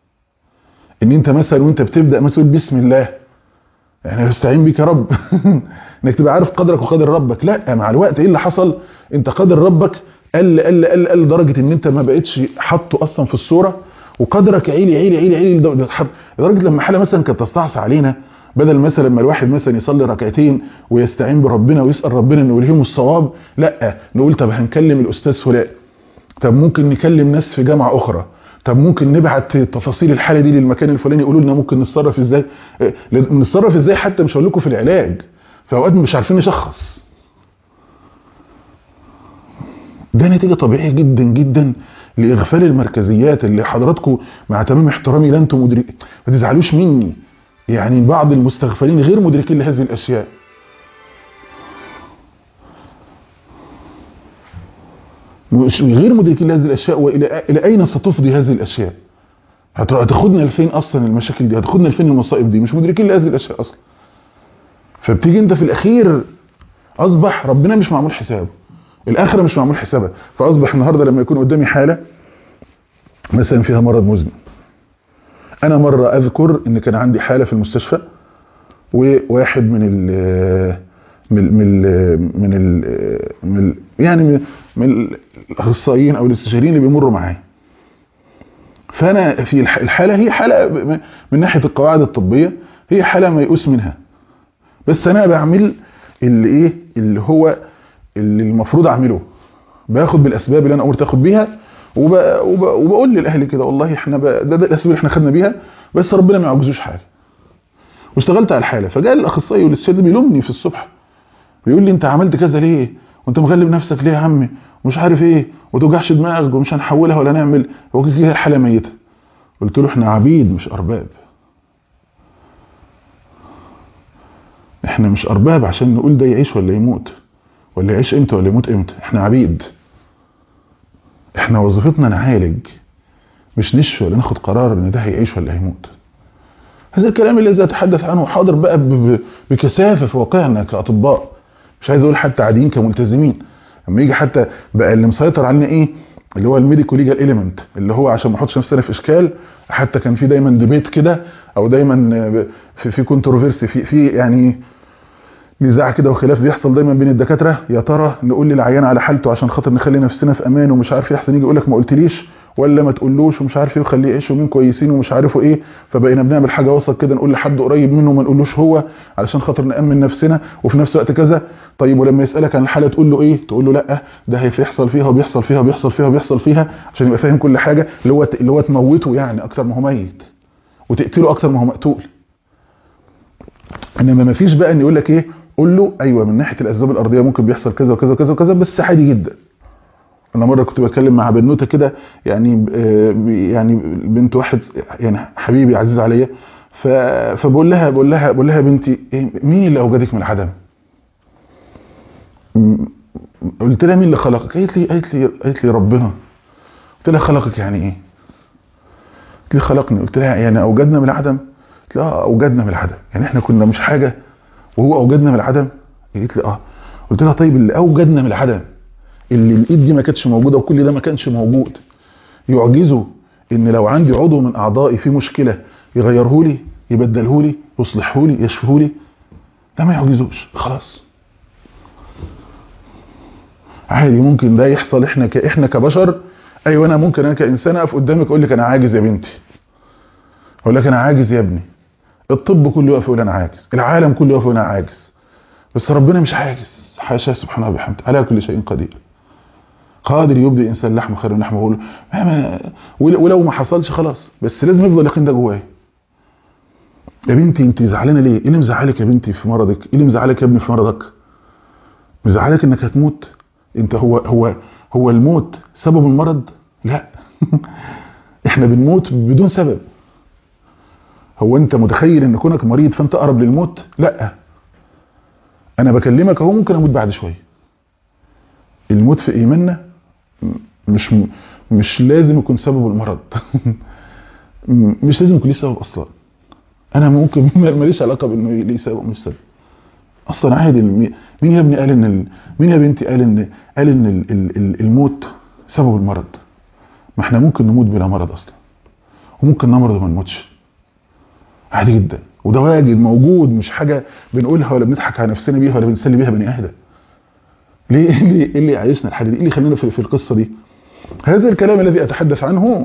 ان انت مثلا وانت بتبدا مثلا بسم الله يعني استعين بك يا رب انك تبقى عارف قدرك وقدر ربك، لا مع الوقت ايه اللي حصل؟ انت قدر ربك قل قل قل قل لدرجه ان انت ما بقتش حاطه اصلا في الصوره، وقدرك عيلي عيلي عيلي عيلي لدرجه لما حاله مثلا كانت تستعصى علينا، بدل مثلا لما الواحد مثلا يصلي ركعتين ويستعين بربنا ويسال ربنا انه يلهمه الصواب، لا نقول طب هنكلم الاستاذ فلان، طب ممكن نكلم ناس في جامعه اخرى، طب ممكن نبعت تفاصيل الحاله دي للمكان الفلاني يقولوا لنا ممكن نتصرف ازاي، نتصرف ازاي حتى مش هقول لكم في العلاج، في اوقات مش عارفين نشخص. ده نتيجه طبيعيه جدا جدا لاغفال المركزيات اللي حضراتكم مع تمام احترامي لا انتم مدركين، ما تزعلوش مني، يعني بعض المستغفلين غير مدركين لهذه الاشياء. مش غير مدركين لهذه الاشياء، والى الى اين ستفضي هذه الاشياء؟ هتاخدنا لفين اصلا المشاكل دي؟ هتاخدنا لفين المصائب دي؟ مش مدركين لهذه الاشياء اصلا. فبتيجي انت في الاخير اصبح ربنا مش معمول حسابه، الاخره مش معمول حسابها، فاصبح النهارده لما يكون قدامي حاله مثلا فيها مرض مزمن. انا مره اذكر ان كان عندي حاله في المستشفى، وواحد من ال من من من ال من يعني من الاخصائيين او الاستشاريين اللي بيمروا معايا. فانا في الحاله هي حاله من ناحيه القواعد الطبيه هي حاله ميؤوس منها، بس انا بعمل اللي ايه اللي هو اللي المفروض اعمله، باخد بالاسباب اللي انا قلت اخد بيها، وب... وب... وبقول للاهل كده والله احنا ب... ده, ده الاسباب اللي احنا خدنا بيها، بس ربنا ما يعجزوش حاجه. واشتغلت على الحاله. فجاء الاخصائي والاستاذ بيلومني في الصبح، بيقول لي انت عملت كذا ليه وانت مغلب نفسك ليه يا عمي ومش عارف ايه وتوجعش دماغك ومش هنحولها ولا نعمل، هو كده الحاله ميته. قلت له احنا عبيد مش ارباب. احنا مش ارباب عشان نقول ده يعيش ولا يموت، ولا يعيش امتى ولا يموت امتى. احنا عبيد. احنا وظيفتنا نعالج، مش نشفي ولا ناخد قرار ان ده هيعيش ولا هيموت. هذا الكلام الذي اتحدث عنه حاضر بقى بكثافه في واقعنا كاطباء، مش عايز اقول حتى عاديين كملتزمين. لما يجي حتى بقى اللي مسيطر علينا ايه، اللي هو الميديكو ليجال اليمنت، اللي هو عشان ما احطش نفسنا في اشكال، حتى كان في دايما ديبيت كده او دايما في في كونتروفيرسي في في يعني نزاع كده وخلاف بيحصل دايما بين الدكاتره، يا ترى نقول للعيان على حالته عشان خاطر نخلي نفسنا في امان ومش عارف يحسن، يجي يقول لك ما قلتليش، ولا ما تقولوش ومش عارف ايه وخليه يعيش يومين كويسين ومش عارفوا ايه. فبقينا بنعمل حاجه وسط كده، نقول لحد قريب منه ما نقولوش هو علشان خاطر نامن نفسنا وفي نفس الوقت كذا. طيب ولما يسالك عن الحاله تقول له ايه؟ تقول له لا ده هيحصل فيها وبيحصل فيها وبيحصل فيها وبيحصل فيها، عشان يبقى فاهم كل حاجه، اللي هو اللي هو تموته يعني اكتر ما هو ميت وتقتله اكتر ما هو مقتول. انما ما فيش بقى ان يقول لك ايه، قول له ايوه من ناحيه الاسباب الارضيه ممكن بيحصل كذا وكذا وكذا وكذا، بس عادي جدا. انا مره كنت بتكلم مع بنوته كده يعني يعني بنت واحد يعني حبيبي عزيز عليا، فبقول لها بقول لها بقول لها بنتي مين اللي اوجدك من العدم؟ قلت لها مين اللي خلقك؟ قالت لي قالت لي قالت لي ربنا. قلت لها خلقك يعني ايه؟ قلت لي خلقني. قلت لها يعني اوجدنا من العدم؟ قلت لها اه اوجدنا من العدم، يعني احنا كنا مش حاجه وهو اوجدنا من العدم؟ قالت لي اه. قلت لها طيب اللي اوجدنا من العدم، اللي الايد دي ما كانتش موجوده وكل ده ما كانش موجود، يعجزه ان لو عندي عضو من اعضائي فيه مشكله يغيره لي، يبدله لي، يصلحه لي، يشفيه لي؟ لا ما يعجزوش. خلاص عادي ممكن ده يحصل. احنا ك... احنا كبشر ايوه انا ممكن انا كانسان اقف قدامك اقول لك انا عاجز يا بنتي، اقول لك انا عاجز يا ابني، الطب كله يقف يقول انا عاجز، العالم كله يقف يقول انا عاجز، بس ربنا مش عاجز، حاشا سبحانه وبحمده، على كل شيء قدير، قادر يبدي انسان لحم خير من لحم. بقول ولو ما حصلش خلاص، بس لازم يفضل يقين ده جوايا. يا بنتي انت زعلانه ليه؟ ايه اللي مزعلك يا بنتي في مرضك؟ ايه اللي مزعلك يا ابني في مرضك؟ مزعلك انك هتموت؟ انت هو هو هو الموت سبب المرض؟ لا احنا بنموت بدون سبب. هو انت متخيل ان كونك مريض فانت اقرب للموت؟ لا، انا بكلمك اهو ممكن اموت بعد شويه. الموت في ايماننا مش مش لازم يكون سبب المرض مش لازم يكون ليه سبب اصلا. انا ممكن ماليش علاقه بانه ليه سبب مش سبب اصلا، عادي. مين يا ابني قال ان ال... مين يا بنتي قال ان قال ان ال... ال... الموت سبب المرض؟ ما احنا ممكن نموت بلا مرض اصلا، وممكن نمرض وما نموتش عادي جدا، وده واجد موجود، مش حاجه بنقولها ولا بنضحك على نفسنا بيها ولا بنسلي بيها بني ادم. ليه ايه اللي ايه اللي عايشنا الحاله دي؟ ايه اللي خلينا في, في القصه دي؟ هذا الكلام الذي اتحدث عنه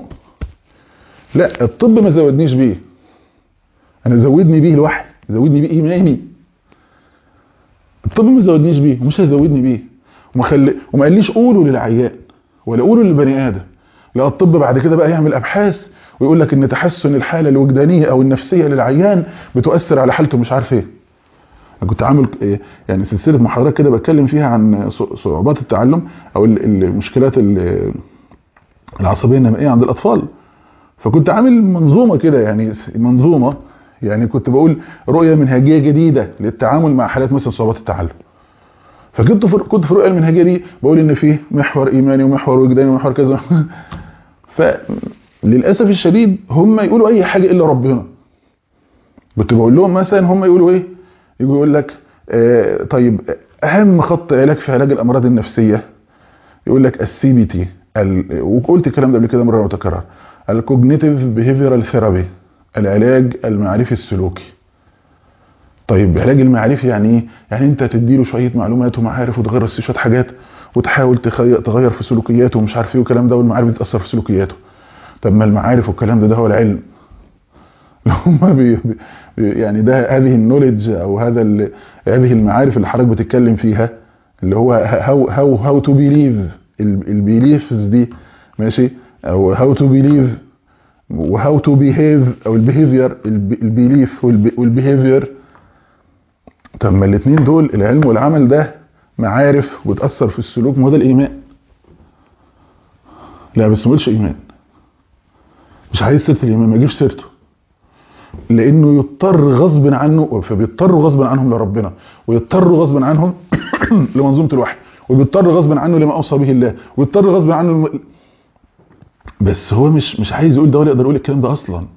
لا الطب ما زودنيش بيه، انا زودني بيه الوحي، زودني بيه ايماني. الطب ما زودنيش بيه ومش هيزودني بيه، وما خلي وما قاليش قولوا للعيان ولا قولوا للبني ادم. لا الطب بعد كده بقى يعمل ابحاث ويقول لك ان تحسن الحاله الوجدانيه او النفسيه للعيان بتؤثر على حالته مش عارف ايه. انا كنت عامل يعني سلسله محاضرات كده بتكلم فيها عن صعوبات التعلم او المشكلات العصبيه النمائيه عند الاطفال، فكنت عامل منظومه كده، يعني منظومه يعني كنت بقول رؤيه منهجيه جديده للتعامل مع حالات مثلا صعوبات التعلم. فكنت في كنت في الرؤيه المنهجيه دي بقول ان فيه محور ايماني ومحور وجداني ومحور كذا فللاسف الشديد هم يقولوا اي حاجه الا ربنا. كنت بقول لهم مثلا هم يقولوا ايه، يجوا يقول لك آه طيب اهم خط علاج في علاج الامراض النفسيه يقول لك السي بي تي، وقلت الكلام ده قبل كده مره متكرر، الكوجنيتيف بيهيفيرال ثيرابي، العلاج المعرفي السلوكي. طيب العلاج المعرفي يعني ايه؟ يعني انت تديله شويه معلومات ومعارف وتغير فيه شويه حاجات وتحاول تغير في سلوكياته ومش عارف ايه والكلام ده، والمعارف تاثر في سلوكياته. طب ما المعارف والكلام ده ده هو العلم. هم بي يعني ده هذه النوليدج او هذا هذه المعارف اللي حضرتك بتتكلم فيها اللي هو هاو هاو هاو تو بيليف، البيليفز دي ماشي، او how to believe و how to behave او البيهيفير، البيليف والبيهيفير. طب ما الاثنين دول العلم والعمل ده معارف وبتأثر في السلوك، ما هو ده الايمان. لا بس ما قلش ايمان، مش عايز سيره الايمان، ما اجيبش سيرته، لانه يضطر غصب عنه، فبيضطروا غصب عنهم لربنا، ويضطروا غصب عنهم لمنظومه الوحي، وبيضطر غصب عنه لما اوصى به الله، ويضطر غصب عنه الم... بس هو مش مش عايز يقول ده ولا يقدر يقول الكلام ده اصلا.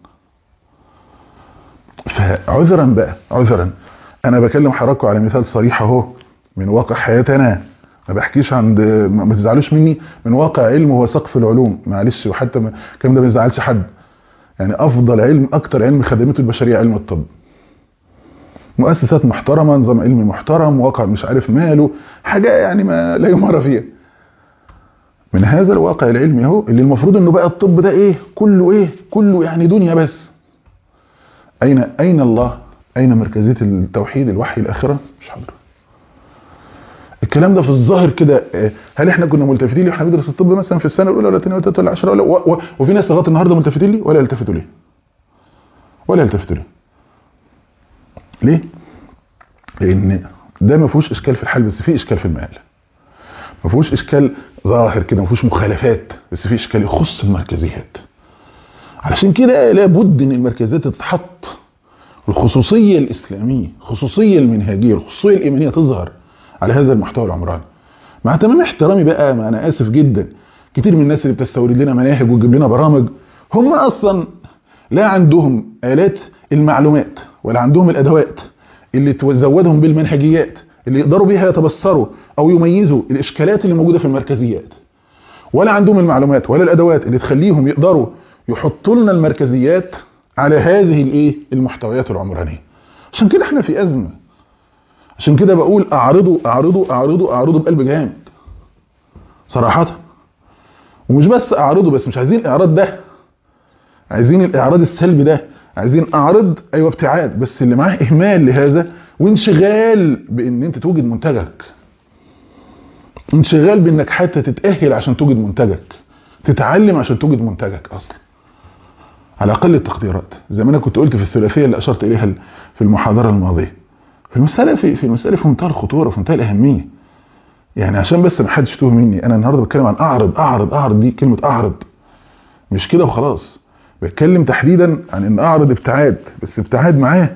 فعذرا بقى، عذرا انا بكلم حضراتكم على مثال صريح اهو من واقع حياتنا، ما بحكيش عند، ما تزعلوش مني، من واقع علم هو سقف العلوم، معلش، وحتى الكلام ده ما يزعلش حد. يعني افضل علم، اكتر علم خدمته البشريه علم الطب، مؤسسات محترمه، نظام علمي محترم، واقع مش عارف ماله، حاجه يعني ما لا يمر فيها. من هذا الواقع العلمي اهو اللي المفروض انه بقى الطب ده ايه، كله ايه، كله يعني دنيا بس. اين اين الله؟ اين مركزيه التوحيد، الوحي، الاخره؟ مش حاضر. الكلام ده في الظاهر كده، هل احنا كنا ملتفتين ليه واحنا بندرس الطب مثلا في السنه الاولى ولا الثانيه ولا الثالثه ولا العشره ولا و... و... وفي ناس لغايه النهارده ملتفتين ليه ولا يلتفتوا ليه؟ ولا يلتفتوا ليه؟ ليه؟ لان ده ما فيهوش اشكال في الحال، بس فيه اشكال في المآل. ما فيهوش اشكال ظاهر كده، ما فيهوش مخالفات، بس فيه اشكال يخص المركزيات. علشان كده لابد ان المركزيات تتحط، الخصوصيه الاسلاميه، الخصوصيه المنهجيه، الخصوصيه الايمانيه تظهر على هذا المحتوى العمراني. مع تمام احترامي بقى، ما انا اسف جدا، كتير من الناس اللي بتستورد لنا مناهج وتجيب لنا برامج، هم اصلا لا عندهم آلات المعلومات ولا عندهم الادوات اللي تزودهم بالمنهجيات اللي يقدروا بيها يتبصروا او يميزوا الاشكالات اللي موجوده في المركزيات، ولا عندهم المعلومات ولا الادوات اللي تخليهم يقدروا يحطوا لنا المركزيات على هذه الايه المحتويات العمرانيه. عشان كده احنا في ازمه. عشان كده بقول اعرضوا اعرضوا اعرضوا اعرضوا بقلب جامد صراحه. ومش بس اعرضوا، بس مش عايزين الاعراض ده، عايزين الاعراض السلبي ده، عايزين اعرض ايوه ابتعاد، بس اللي معاه اهمال لهذا وانشغال بان انت توجد منتجك، انشغال بانك حتى تتاهل عشان توجد منتجك، تتعلم عشان توجد منتجك اصلا على اقل التقديرات، زي ما انا كنت قلت في الثلاثيه اللي اشرت اليها في المحاضره الماضيه. في المساله في في المساله في منتهى الخطوره وفي منتهى الاهميه. يعني عشان بس ما حدش يتوه مني، انا النهارده بتكلم عن اعرض اعرض اعرض، دي كلمه اعرض مش كده وخلاص. بتكلم تحديدا عن ان اعرض ابتعاد، بس ابتعاد معاه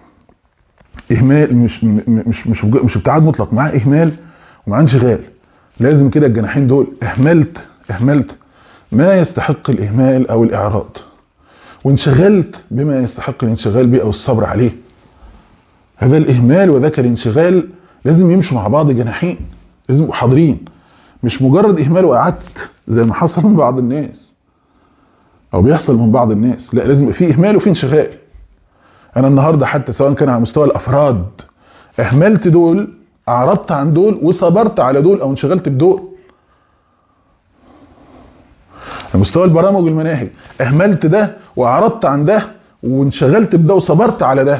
اهمال، مش مش مش مش ابتعاد مطلق، معاه اهمال ومعاه انشغال. لازم كده الجناحين دول، اهملت اهملت ما يستحق الاهمال او الاعراض، وانشغلت بما يستحق الانشغال به او الصبر عليه. هذا الاهمال وذاك الانشغال لازم يمشوا مع بعض جناحين، لازم يبقوا حاضرين، مش مجرد اهمال وقعدت زي ما حصل من بعض الناس او بيحصل من بعض الناس. لا، لازم يبقى في اهمال وفي انشغال. انا النهارده حتى سواء كان على مستوى الافراد اهملت دول، اعرضت عن دول وصبرت على دول او انشغلت بدول. على مستوى البرامج والمناهج اهملت ده واعرضت عن ده وانشغلت بده وصبرت على ده.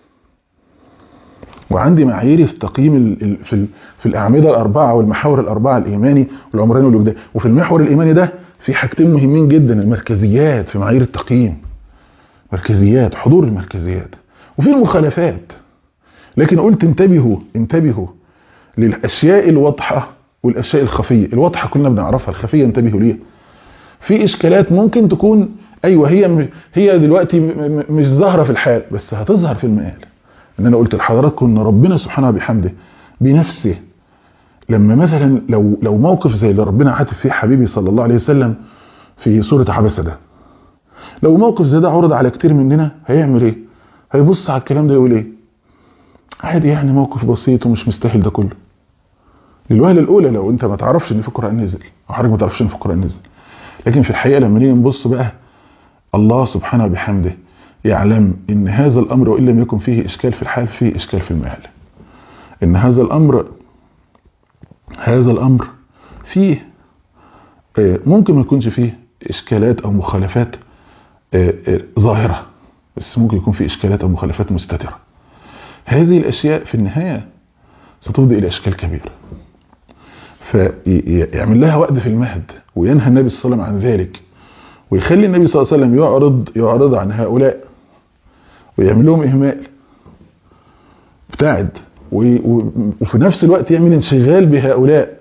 وعندي معايير في تقييم في في الاعمده الاربعه والمحاور الاربعه، الايماني والعمراني والوجداني. وفي المحور الايماني ده في حاجتين مهمين جدا، المركزيات في معايير التقييم، مركزيات، حضور المركزيات، وفي المخالفات. لكن قلت انتبهوا انتبهوا للاشياء الواضحه والاشياء الخفيه. الواضحه كلنا بنعرفها، الخفيه انتبهوا ليها. في اشكالات ممكن تكون ايوه هي هي دلوقتي مش ظاهره في الحال، بس هتظهر في المآل. ان انا قلت لحضراتكم ان ربنا سبحانه وبحمده بنفسه لما مثلا لو لو موقف زي اللي ربنا عاتب فيه حبيبي صلى الله عليه وسلم في سوره عبسه ده، لو موقف زي ده عرض على كتير مننا هيعمل ايه؟ هيبص على الكلام ده يقول ايه؟ عادي يعني، موقف بسيط ومش مستاهل ده كله. للوهله الاولى لو انت ما تعرفش ان في القران نزل، او حضرتك ما تعرفش ان في القران نزل. لكن في الحقيقه لما نيجي نبص بقى، الله سبحانه وبحمده يعلم ان هذا الامر وان لم يكن فيه اشكال في الحال فيه اشكال في المآل. ان هذا الامر هذا الامر فيه ممكن ما يكونش فيه اشكالات او مخالفات ظاهره، بس ممكن يكون فيه اشكالات او مخالفات مستتره. هذه الاشياء في النهايه ستفضي الى اشكال كبيره. فيعمل لها وقت في المهد وينهى النبي صلى الله عليه وسلم عن ذلك، ويخلي النبي صلى الله عليه وسلم يعرض يعرض عن هؤلاء ويعمل لهم إهمال، ابتعد، وفي نفس الوقت يعمل انشغال بهؤلاء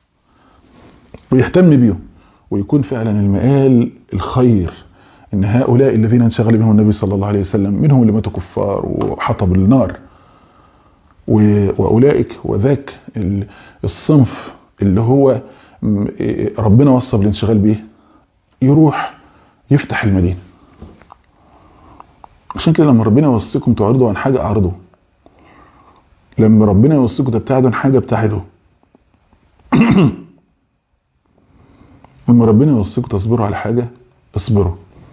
ويهتم بيهم، ويكون فعلا المآل الخير ان هؤلاء الذين انشغل بهم النبي صلى الله عليه وسلم منهم اللي ماتوا كفار وحطب النار، واولئك وذاك الصنف اللي هو ربنا وصى بالانشغال به يروح يفتح المدينة. عشان كده لما ربنا يوصيكم تعرضوا عن حاجة اعرضوا، لما ربنا يوصيكم تبتعدوا عن حاجة ابتعدوا، لما ربنا يوصيكم تصبروا على حاجة اصبروا.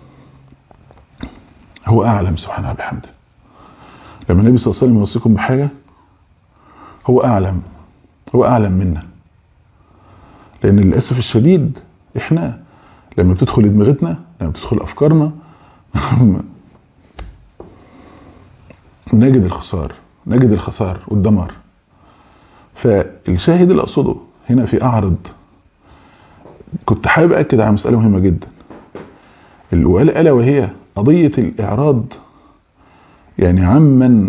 هو أعلم سبحانه بحمده. لما النبي صلى الله عليه وسلم يوصيكم بحاجة هو أعلم، هو أعلم منا. لأن للأسف الشديد إحنا لما بتدخل دماغتنا، لما بتدخل أفكارنا نجد الخسار، نجد الخسار والدمار. فالشاهد اللي أقصده هنا في أعرض، كنت حابب أكد على مسألة مهمة جدا، ألا وهي قضية الإعراض يعني عمن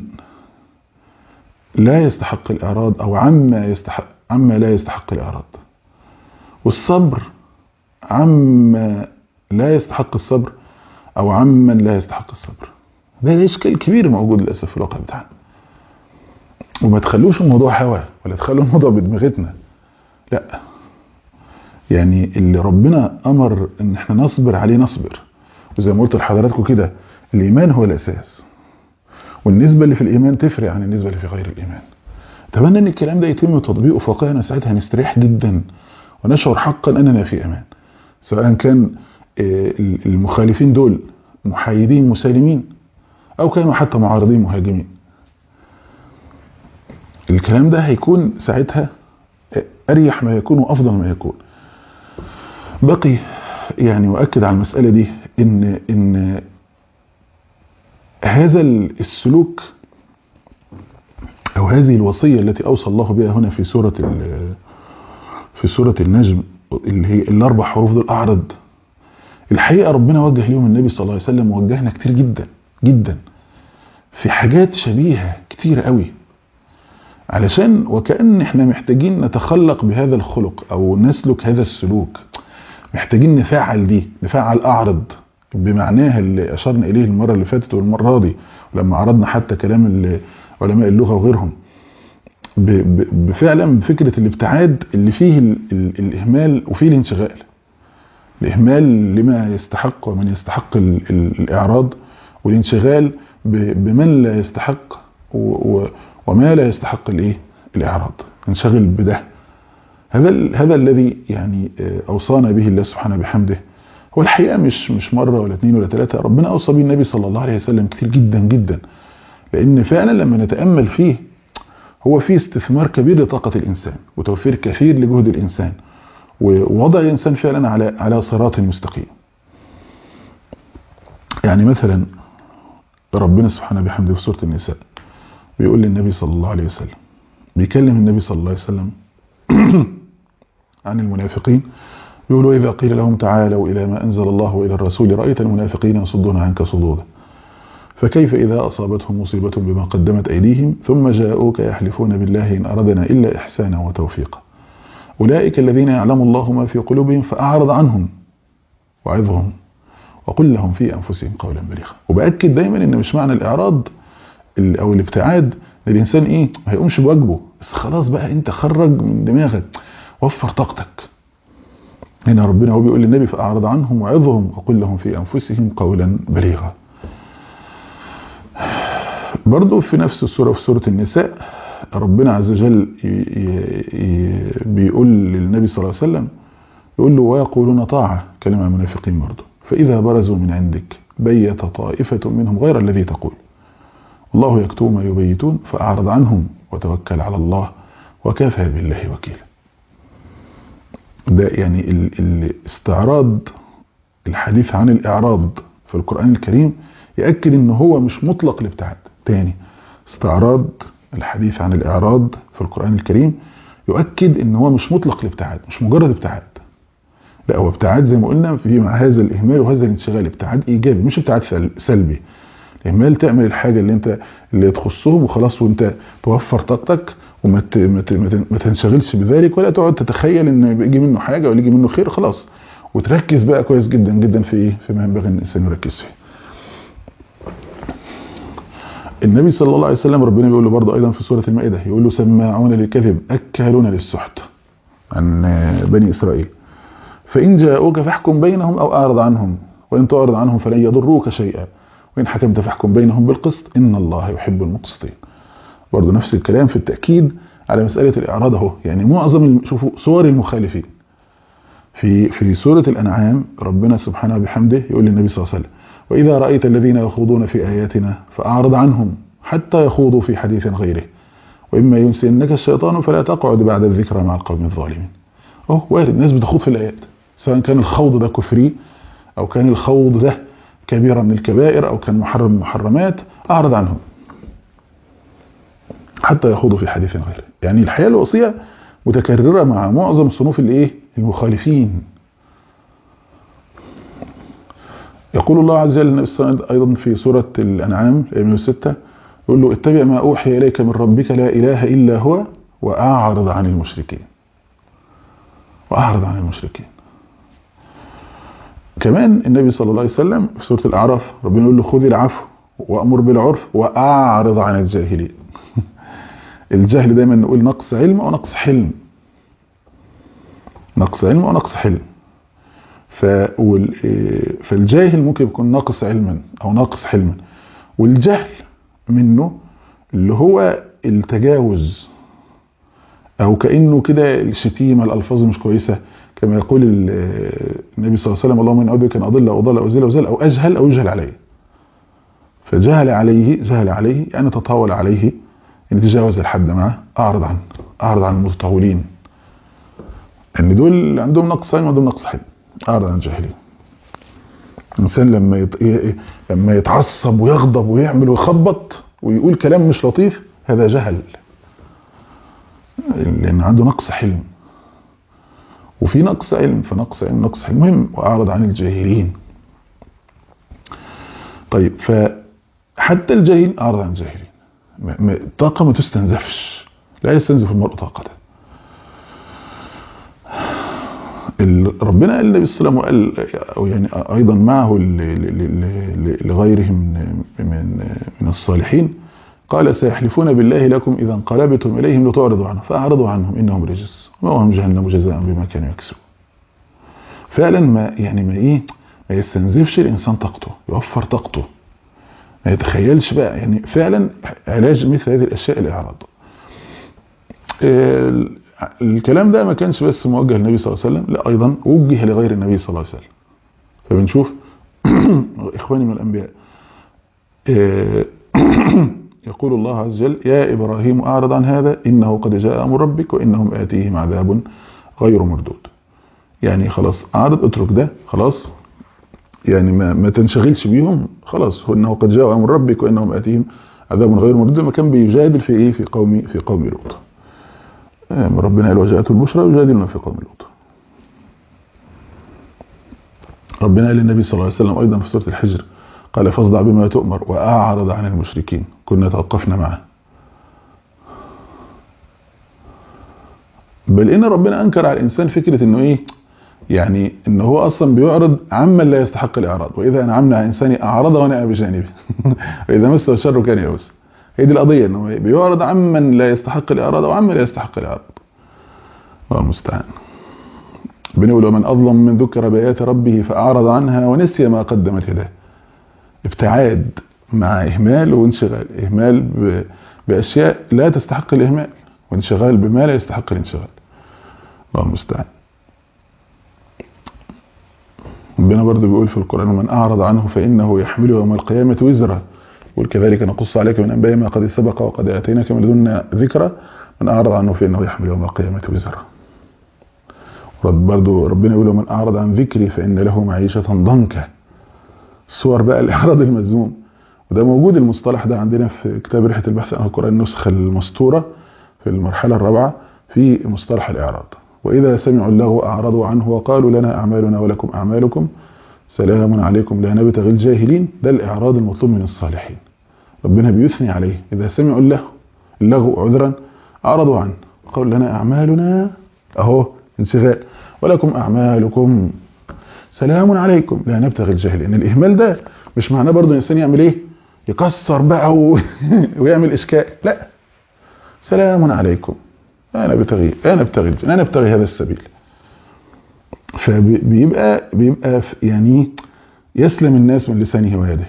لا يستحق الإعراض أو عما يستحق عما لا يستحق الإعراض، والصبر عما لا يستحق الصبر أو عمن لا يستحق الصبر. ده إشكال كبير موجود للأسف في الواقع بتاعنا. وما تخلوش الموضوع هوا ولا تخلوا الموضوع بدماغتنا، لا، يعني اللي ربنا أمر إن احنا نصبر عليه نصبر. وزي ما قلت لحضراتكم كده، الإيمان هو الأساس، والنسبة اللي في الإيمان تفرق عن النسبة اللي في غير الإيمان. أتمنى أن الكلام ده يتم تطبيقه في واقعنا، ساعتها هنستريح جدا ونشعر حقا أننا في أمان، سواء كان المخالفين دول محايدين مسالمين أو كانوا حتى معارضين مهاجمين. الكلام ده هيكون ساعتها أريح ما يكون وأفضل ما يكون. بقي يعني وأكد على المسألة دي إن إن هذا السلوك أو هذه الوصية التي أوصى الله بها هنا في سورة في سورة النجم، اللي هي الأربع حروف دول أعرض، الحقيقة ربنا وجه لهم النبي صلى الله عليه وسلم، ووجهنا كتير جدا جدا في حاجات شبيهة كتير قوي، علشان وكأن احنا محتاجين نتخلق بهذا الخلق أو نسلك هذا السلوك، محتاجين نفعل دي، نفعل أعرض بمعناها اللي أشرنا إليه المرة اللي فاتت والمرة دي، ولما عرضنا حتى كلام علماء اللغة وغيرهم، بفعلا بفكرة الابتعاد اللي فيه ال ال الإهمال وفيه الانشغال. الإهمال لما يستحق ومن يستحق ال ال الإعراض، والانشغال بمن لا يستحق وما لا يستحق الإيه الإعراض، ننشغل بده. هذا هذا الذي يعني أوصانا به الله سبحانه بحمده. هو الحقيقة مش مش مرة ولا اثنين ولا ثلاثة، ربنا أوصى به النبي صلى الله عليه وسلم كتير جدا جدا، لأن فعلا لما نتأمل فيه هو فيه استثمار كبير لطاقة الإنسان وتوفير كثير لجهد الإنسان ووضع الإنسان فعلا على على صراط مستقيم. يعني مثلا ربنا سبحانه بحمده في سورة النساء بيقول للنبي صلى الله عليه وسلم، بيكلم النبي صلى الله عليه وسلم عن المنافقين، يقولوا إذا قيل لهم تعالوا إلى ما أنزل الله وإلى الرسول رأيت المنافقين يصدون عنك صدودا فكيف إذا أصابتهم مصيبة بما قدمت أيديهم ثم جاءوك يحلفون بالله إن أردنا إلا إحسانا وتوفيقا أولئك الذين يعلم الله ما في قلوبهم فأعرض عنهم وعظهم وقل لهم في أنفسهم قولا بليغا. وبأكد دايما إن مش معنى الإعراض أو الابتعاد الإنسان إيه ما هيقومش بواجبه، بس خلاص بقى أنت خرج من دماغك، وفر طاقتك. هنا ربنا هو بيقول للنبي فأعرض عنهم وعظهم وقل لهم في أنفسهم قولا بليغا. برضو في نفس السورة في سورة النساء ربنا عز وجل بيقول للنبي صلى الله عليه وسلم، يقول له ويقولون طاعة، كلمة المنافقين برضو، فإذا برزوا من عندك بيت طائفة منهم غير الذي تقول الله يكتب ما يبيتون فأعرض عنهم وتوكل على الله وكفى بالله وكيلا. ده يعني الاستعراض، الحديث عن الإعراض في القرآن الكريم يأكد إن هو مش مطلق الابتعاد. تاني، استعراض الحديث عن الإعراض في القرآن الكريم يؤكد ان هو مش مطلق الابتعاد، مش مجرد ابتعاد، لا هو ابتعاد زي ما قلنا في مع هذا الاهمال وهذا الانشغال، ابتعاد ايجابي مش ابتعاد سلبي. الاهمال تعمل الحاجه اللي انت اللي تخصهم وخلاص، وانت توفر طاقتك وما ما تنشغلش بذلك، ولا تقعد تتخيل ان يجي منه حاجه ولا يجي منه خير، خلاص، وتركز بقى كويس جدا جدا في ايه فيما ينبغي ان الانسان يركز فيه. النبي صلى الله عليه وسلم ربنا بيقول له برضه ايضا في سوره المائده، يقول له سماعون للكذب اكالون للسحت عن بني اسرائيل، فان جاءوك فاحكم بينهم او اعرض عنهم وان تعرض عنهم فلن يضروك شيئا وان حكمت فاحكم بينهم بالقسط ان الله يحب المقسطين. برضه نفس الكلام في التاكيد على مساله الاعراض اهو. يعني معظم شوفوا صور المخالفين في في سوره الانعام ربنا سبحانه بحمده يقول للنبي صلى الله عليه وسلم وإذا رأيت الذين يخوضون في آياتنا فأعرض عنهم حتى يخوضوا في حديث غيره وإما ينسينك الشيطان فلا تقعد بعد الذكرى مع القوم الظالمين. أوه وارد الناس بتخوض في الآيات، سواء كان الخوض ده كفري أو كان الخوض ده كبيرة من الكبائر أو كان محرم من المحرمات، أعرض عنهم حتى يخوضوا في حديث غيره. يعني الحياة الوصية متكررة مع معظم صنوف الإيه المخالفين. يقول الله عز وجل النبي صلى الله عليه وسلم أيضا في سورة الأنعام مئة وستة يقول له اتبع ما أوحي إليك من ربك لا إله إلا هو وأعرض عن المشركين. وأعرض عن المشركين. كمان النبي صلى الله عليه وسلم في سورة الأعراف ربنا يقول له خذ العفو وأمر بالعرف وأعرض عن الجاهلين. الجهل دايما نقول نقص علم أو نقص حلم، نقص علم أو نقص حلم. فالجاهل ممكن يكون ناقص علما او ناقص حلما، والجهل منه اللي هو التجاوز او كأنه كده الشتيمة الالفاظ مش كويسة، كما يقول النبي صلى الله عليه وسلم اللهم اني اعوذ بك ان اضل او اضل او ازل او ازل او اجهل او يجهل عليه. فجهل عليه جهل عليه يعني تطاول عليه، ان تجاوز الحد معه. اعرض عنه، اعرض عن المتطاولين ان دول عندهم نقص علم وعندهم نقص حلم. أعرض عن الجاهلين. الإنسان لما يت... لما يتعصب ويغضب ويعمل ويخبط ويقول كلام مش لطيف هذا جهل، لأن عنده نقص حلم. وفي نقص علم، فنقص علم نقص حلم مهم. وأعرض عن الجاهلين. طيب فحتى الجاهل أعرض عن الجاهلين. الطاقة ما تستنزفش، لا يستنزف المرء طاقته. ربنا قال النبي صلى الله عليه وسلم وقال أو يعني أيضا معه لغيرهم من من الصالحين قال سيحلفون بالله لكم إذا انقلبتم إليهم لتعرضوا عنهم فأعرضوا عنهم إنهم رجس ومأواهم جهنم جزاء بما كانوا يكسبون. فعلا ما يعني ما إيه ما يستنزفش الإنسان طاقته، يوفر طاقته، ما يتخيلش بقى. يعني فعلا علاج مثل هذه الأشياء الإعراض. الكلام ده ما كانش بس موجه للنبي صلى الله عليه وسلم، لا أيضا وجه لغير النبي صلى الله عليه وسلم. فبنشوف إخواني من الأنبياء يقول الله عز وجل يا إبراهيم أعرض عن هذا إنه قد جاء أمر ربك وإنهم آتيهم عذاب غير مردود. يعني خلاص أعرض، اترك ده خلاص، يعني ما, ما تنشغلش بيهم خلاص. إنه قد جاء أمر ربك وإنهم آتيهم عذاب غير مردود. ما كان بيجادل في إيه في قوم في قوم لوط. ربنا قال وجاءته البشرى يجادلنا في قوم لوط. ربنا قال للنبي صلى الله عليه وسلم أيضا في سورة الحجر قال فاصدع بما تؤمر وأعرض عن المشركين. كنا توقفنا معه. بل إن ربنا أنكر على الإنسان فكرة إنه إيه يعني إنه هو أصلا بيعرض عمن لا يستحق الإعراض. وإذا أنعمنا على إنسان أعرض ونأى بجانبه وإذا مسه الشر كان يئوسا. هي دي القضية، إنه بيعرض عمن لا يستحق الإعراض أو عمن لا يستحق الإعراض. الله المستعان. بنقول ومن أظلم من ذكر بآيات ربه فأعرض عنها ونسي ما قدمت يداه. ابتعاد مع إهمال وانشغال، إهمال بأشياء لا تستحق الإهمال وانشغال بما لا يستحق الانشغال. الله المستعان. ربنا برضو بيقول في القرآن ومن أعرض عنه فإنه يحمل يوم القيامة وزرا. يقول كذلك نقص عليك من أنباء ما قد سبق وقد آتيناك من لدنا ذكرى من أعرض عنه فإنه يحمل يوم القيامة وزرا. برضو ربنا يقول ومن أعرض عن ذكري فإن له معيشة ضنكا. صور بقى الإعراض المذموم، وده موجود المصطلح ده عندنا في كتاب رحلة البحث عن القرآن النسخة المسطورة في المرحلة الرابعة في مصطلح الإعراض. وإذا سمعوا اللغو أعرضوا عنه وقالوا لنا أعمالنا ولكم أعمالكم سلام عليكم لا نبتغي الجاهلين. ده الإعراض المطلوب من الصالحين، ربنا بيثني عليه. إذا سمعوا اللغو اللغو عذرا أعرضوا عنه قالوا لنا أعمالنا، أهو انشغال، ولكم أعمالكم سلام عليكم لا نبتغي الجاهلين. الإهمال ده مش معناه برضو الإنسان يعمل إيه؟ يكسر بقى و... ويعمل إشكال، لا، سلام عليكم أنا ابتغي أنا ابتغي أنا ابتغي هذا السبيل. فبيبقى بيبقى يعني يسلم الناس من لسانه ويده،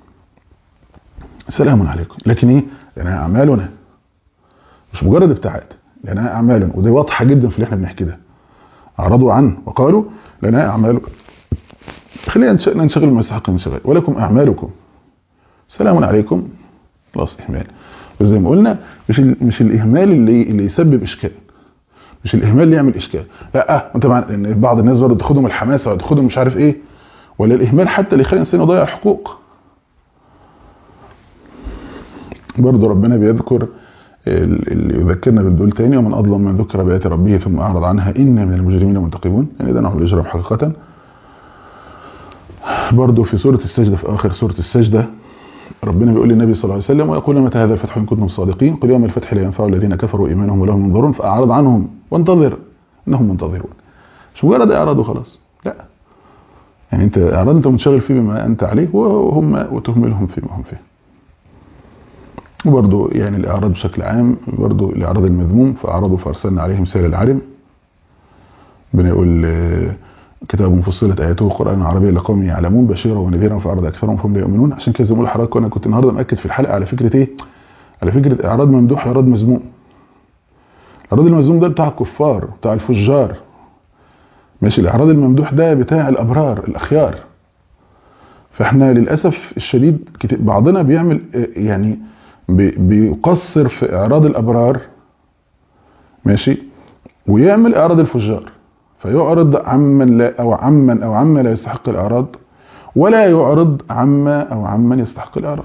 سلام عليكم. لكن إيه؟ لأنها أعمالنا، مش مجرد ابتعاد، لأنها أعمالنا. ودي واضحة جدا في اللي احنا بنحكي ده. أعرضوا عنه وقالوا لنا أعمالكم، خلينا ننشغل بما يستحق الانشغال، ولكم أعمالكم سلام عليكم، خلاص إهمال. وزي ما قلنا مش مش الإهمال اللي اللي يسبب إشكال، مش الإهمال اللي يعمل إشكال، لا. طبعا لأن بعض الناس برضه تاخدهم الحماسة وتاخدهم مش عارف إيه، ولا الإهمال حتى اللي يخلي الإنسان يضيع الحقوق. برضه ربنا بيذكر اللي يذكرنا بالدول تاني: ومن أظلم من ذكر بآيات ربه ثم أعرض عنها إن من المجرمين منتقمون. يعني ده نوع من الإجرام حقيقة. برضه في سورة السجدة، في آخر سورة السجدة، ربنا بيقول للنبي صلى الله عليه وسلم: ويقول متى هذا الفتح إن كنتم صادقين قل يوم الفتح لا ينفع الذين كفروا إيمانهم ولهم ينظرون فأعرض عنهم وانتظر إنهم منتظرون. مش مجرد إعراض وخلاص، لا، يعني أنت إعراض أنت منشغل فيه بما أنت عليه وهم وتهملهم فيما هم فيه. وبرضه يعني الإعراض بشكل عام، برضه الإعراض المذموم: فأعرضوا فأرسلنا عليهم سيل العرم. ربنا يقول: كتاب فصلت آياته قرآنا عربيا لقوم يعلمون بشيرا ونذيرا فأعرض أكثرهم فهم لا يؤمنون. عشان كده زي ما بقول لحضرتك، أنا كنت النهارده مأكد في الحلقة على فكرة إيه؟ على فكرة إعراض ممدوح وإعراض مذموم. الإعراض المذموم ده بتاع الكفار، بتاع الفجار، ماشي. الإعراض الممدوح ده بتاع الأبرار الأخيار. فإحنا للأسف الشديد بعضنا بيعمل يعني بيقصر في إعراض الأبرار، ماشي، ويعمل إعراض الفجار، فيعرض عمن لا أو عمن أو عما لا يستحق الإعراض، ولا يعرض عما أو عمن يستحق الإعراض.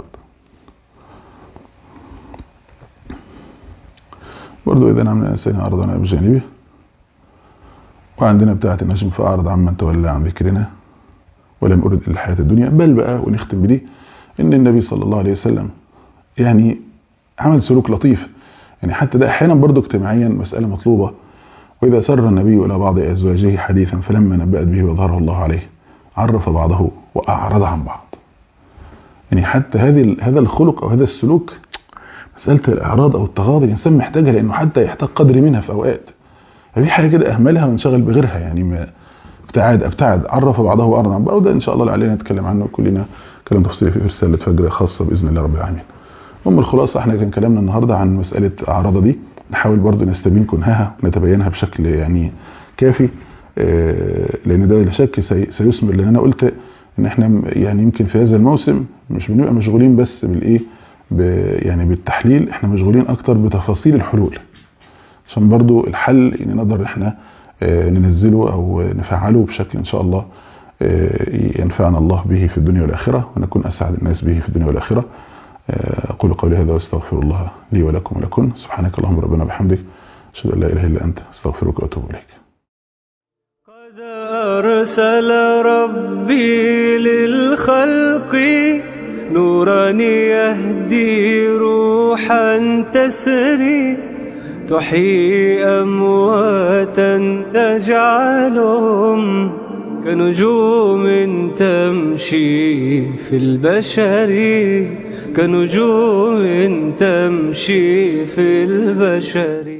برضو إذا عمنا إنسان أعرضنا بجانبه. وعندنا بتاعة النجم: فأعرض عمن تولى عن ذكرنا ولم أرد إلا الحياة الدنيا. بل بقى ونختم بدي إن النبي صلى الله عليه وسلم يعني عمل سلوك لطيف، يعني حتى ده أحيانا برضو اجتماعيا مسألة مطلوبة: وإذا سر النبي إلى بعض أزواجه حديثا فلما نبأت به وظهره الله عليه عرف بعضه وأعرض عن بعض. يعني حتى هذه هذا الخلق أو هذا السلوك، مسألة الإعراض أو التغاضي، الإنسان محتاجها لأنه حتى يحتاج قدر منها في أوقات. في حاجة كده أهملها وانشغل بغيرها، يعني ما ابتعد ابتعد عرف بعضه وأعرض عن بعض. وده إن شاء الله علينا نتكلم عنه كلنا كلام تفصيلي في رسالة فجر خاصة بإذن الله رب العالمين. أم الخلاصة، احنا كان كلامنا النهاردة عن مسألة أعراض دي، نحاول برضو نستبين كنهاها ونتبينها بشكل يعني كافي، لأن ده لا شك سيثمر. لأن أنا قلت إن احنا يعني يمكن في هذا الموسم مش بنبقى مشغولين بس بالإيه يعني بالتحليل، احنا مشغولين أكتر بتفاصيل الحلول، عشان برضو الحل يعني نقدر احنا ننزله أو نفعله بشكل إن شاء الله ينفعنا الله به في الدنيا والآخرة، ونكون أسعد الناس به في الدنيا والآخرة. أقول قولي هذا واستغفر الله لي ولكم ولكن. سبحانك اللهم ربنا بحمدك، أشهد أن لا إله إلا أنت، أستغفرك وأتوب إليك. قد أرسل ربي للخلق نورا يهدي روحا تسري تحيي أمواتا تجعلهم كنجوم تمشي في البشر كنجوم تمشي في البشر.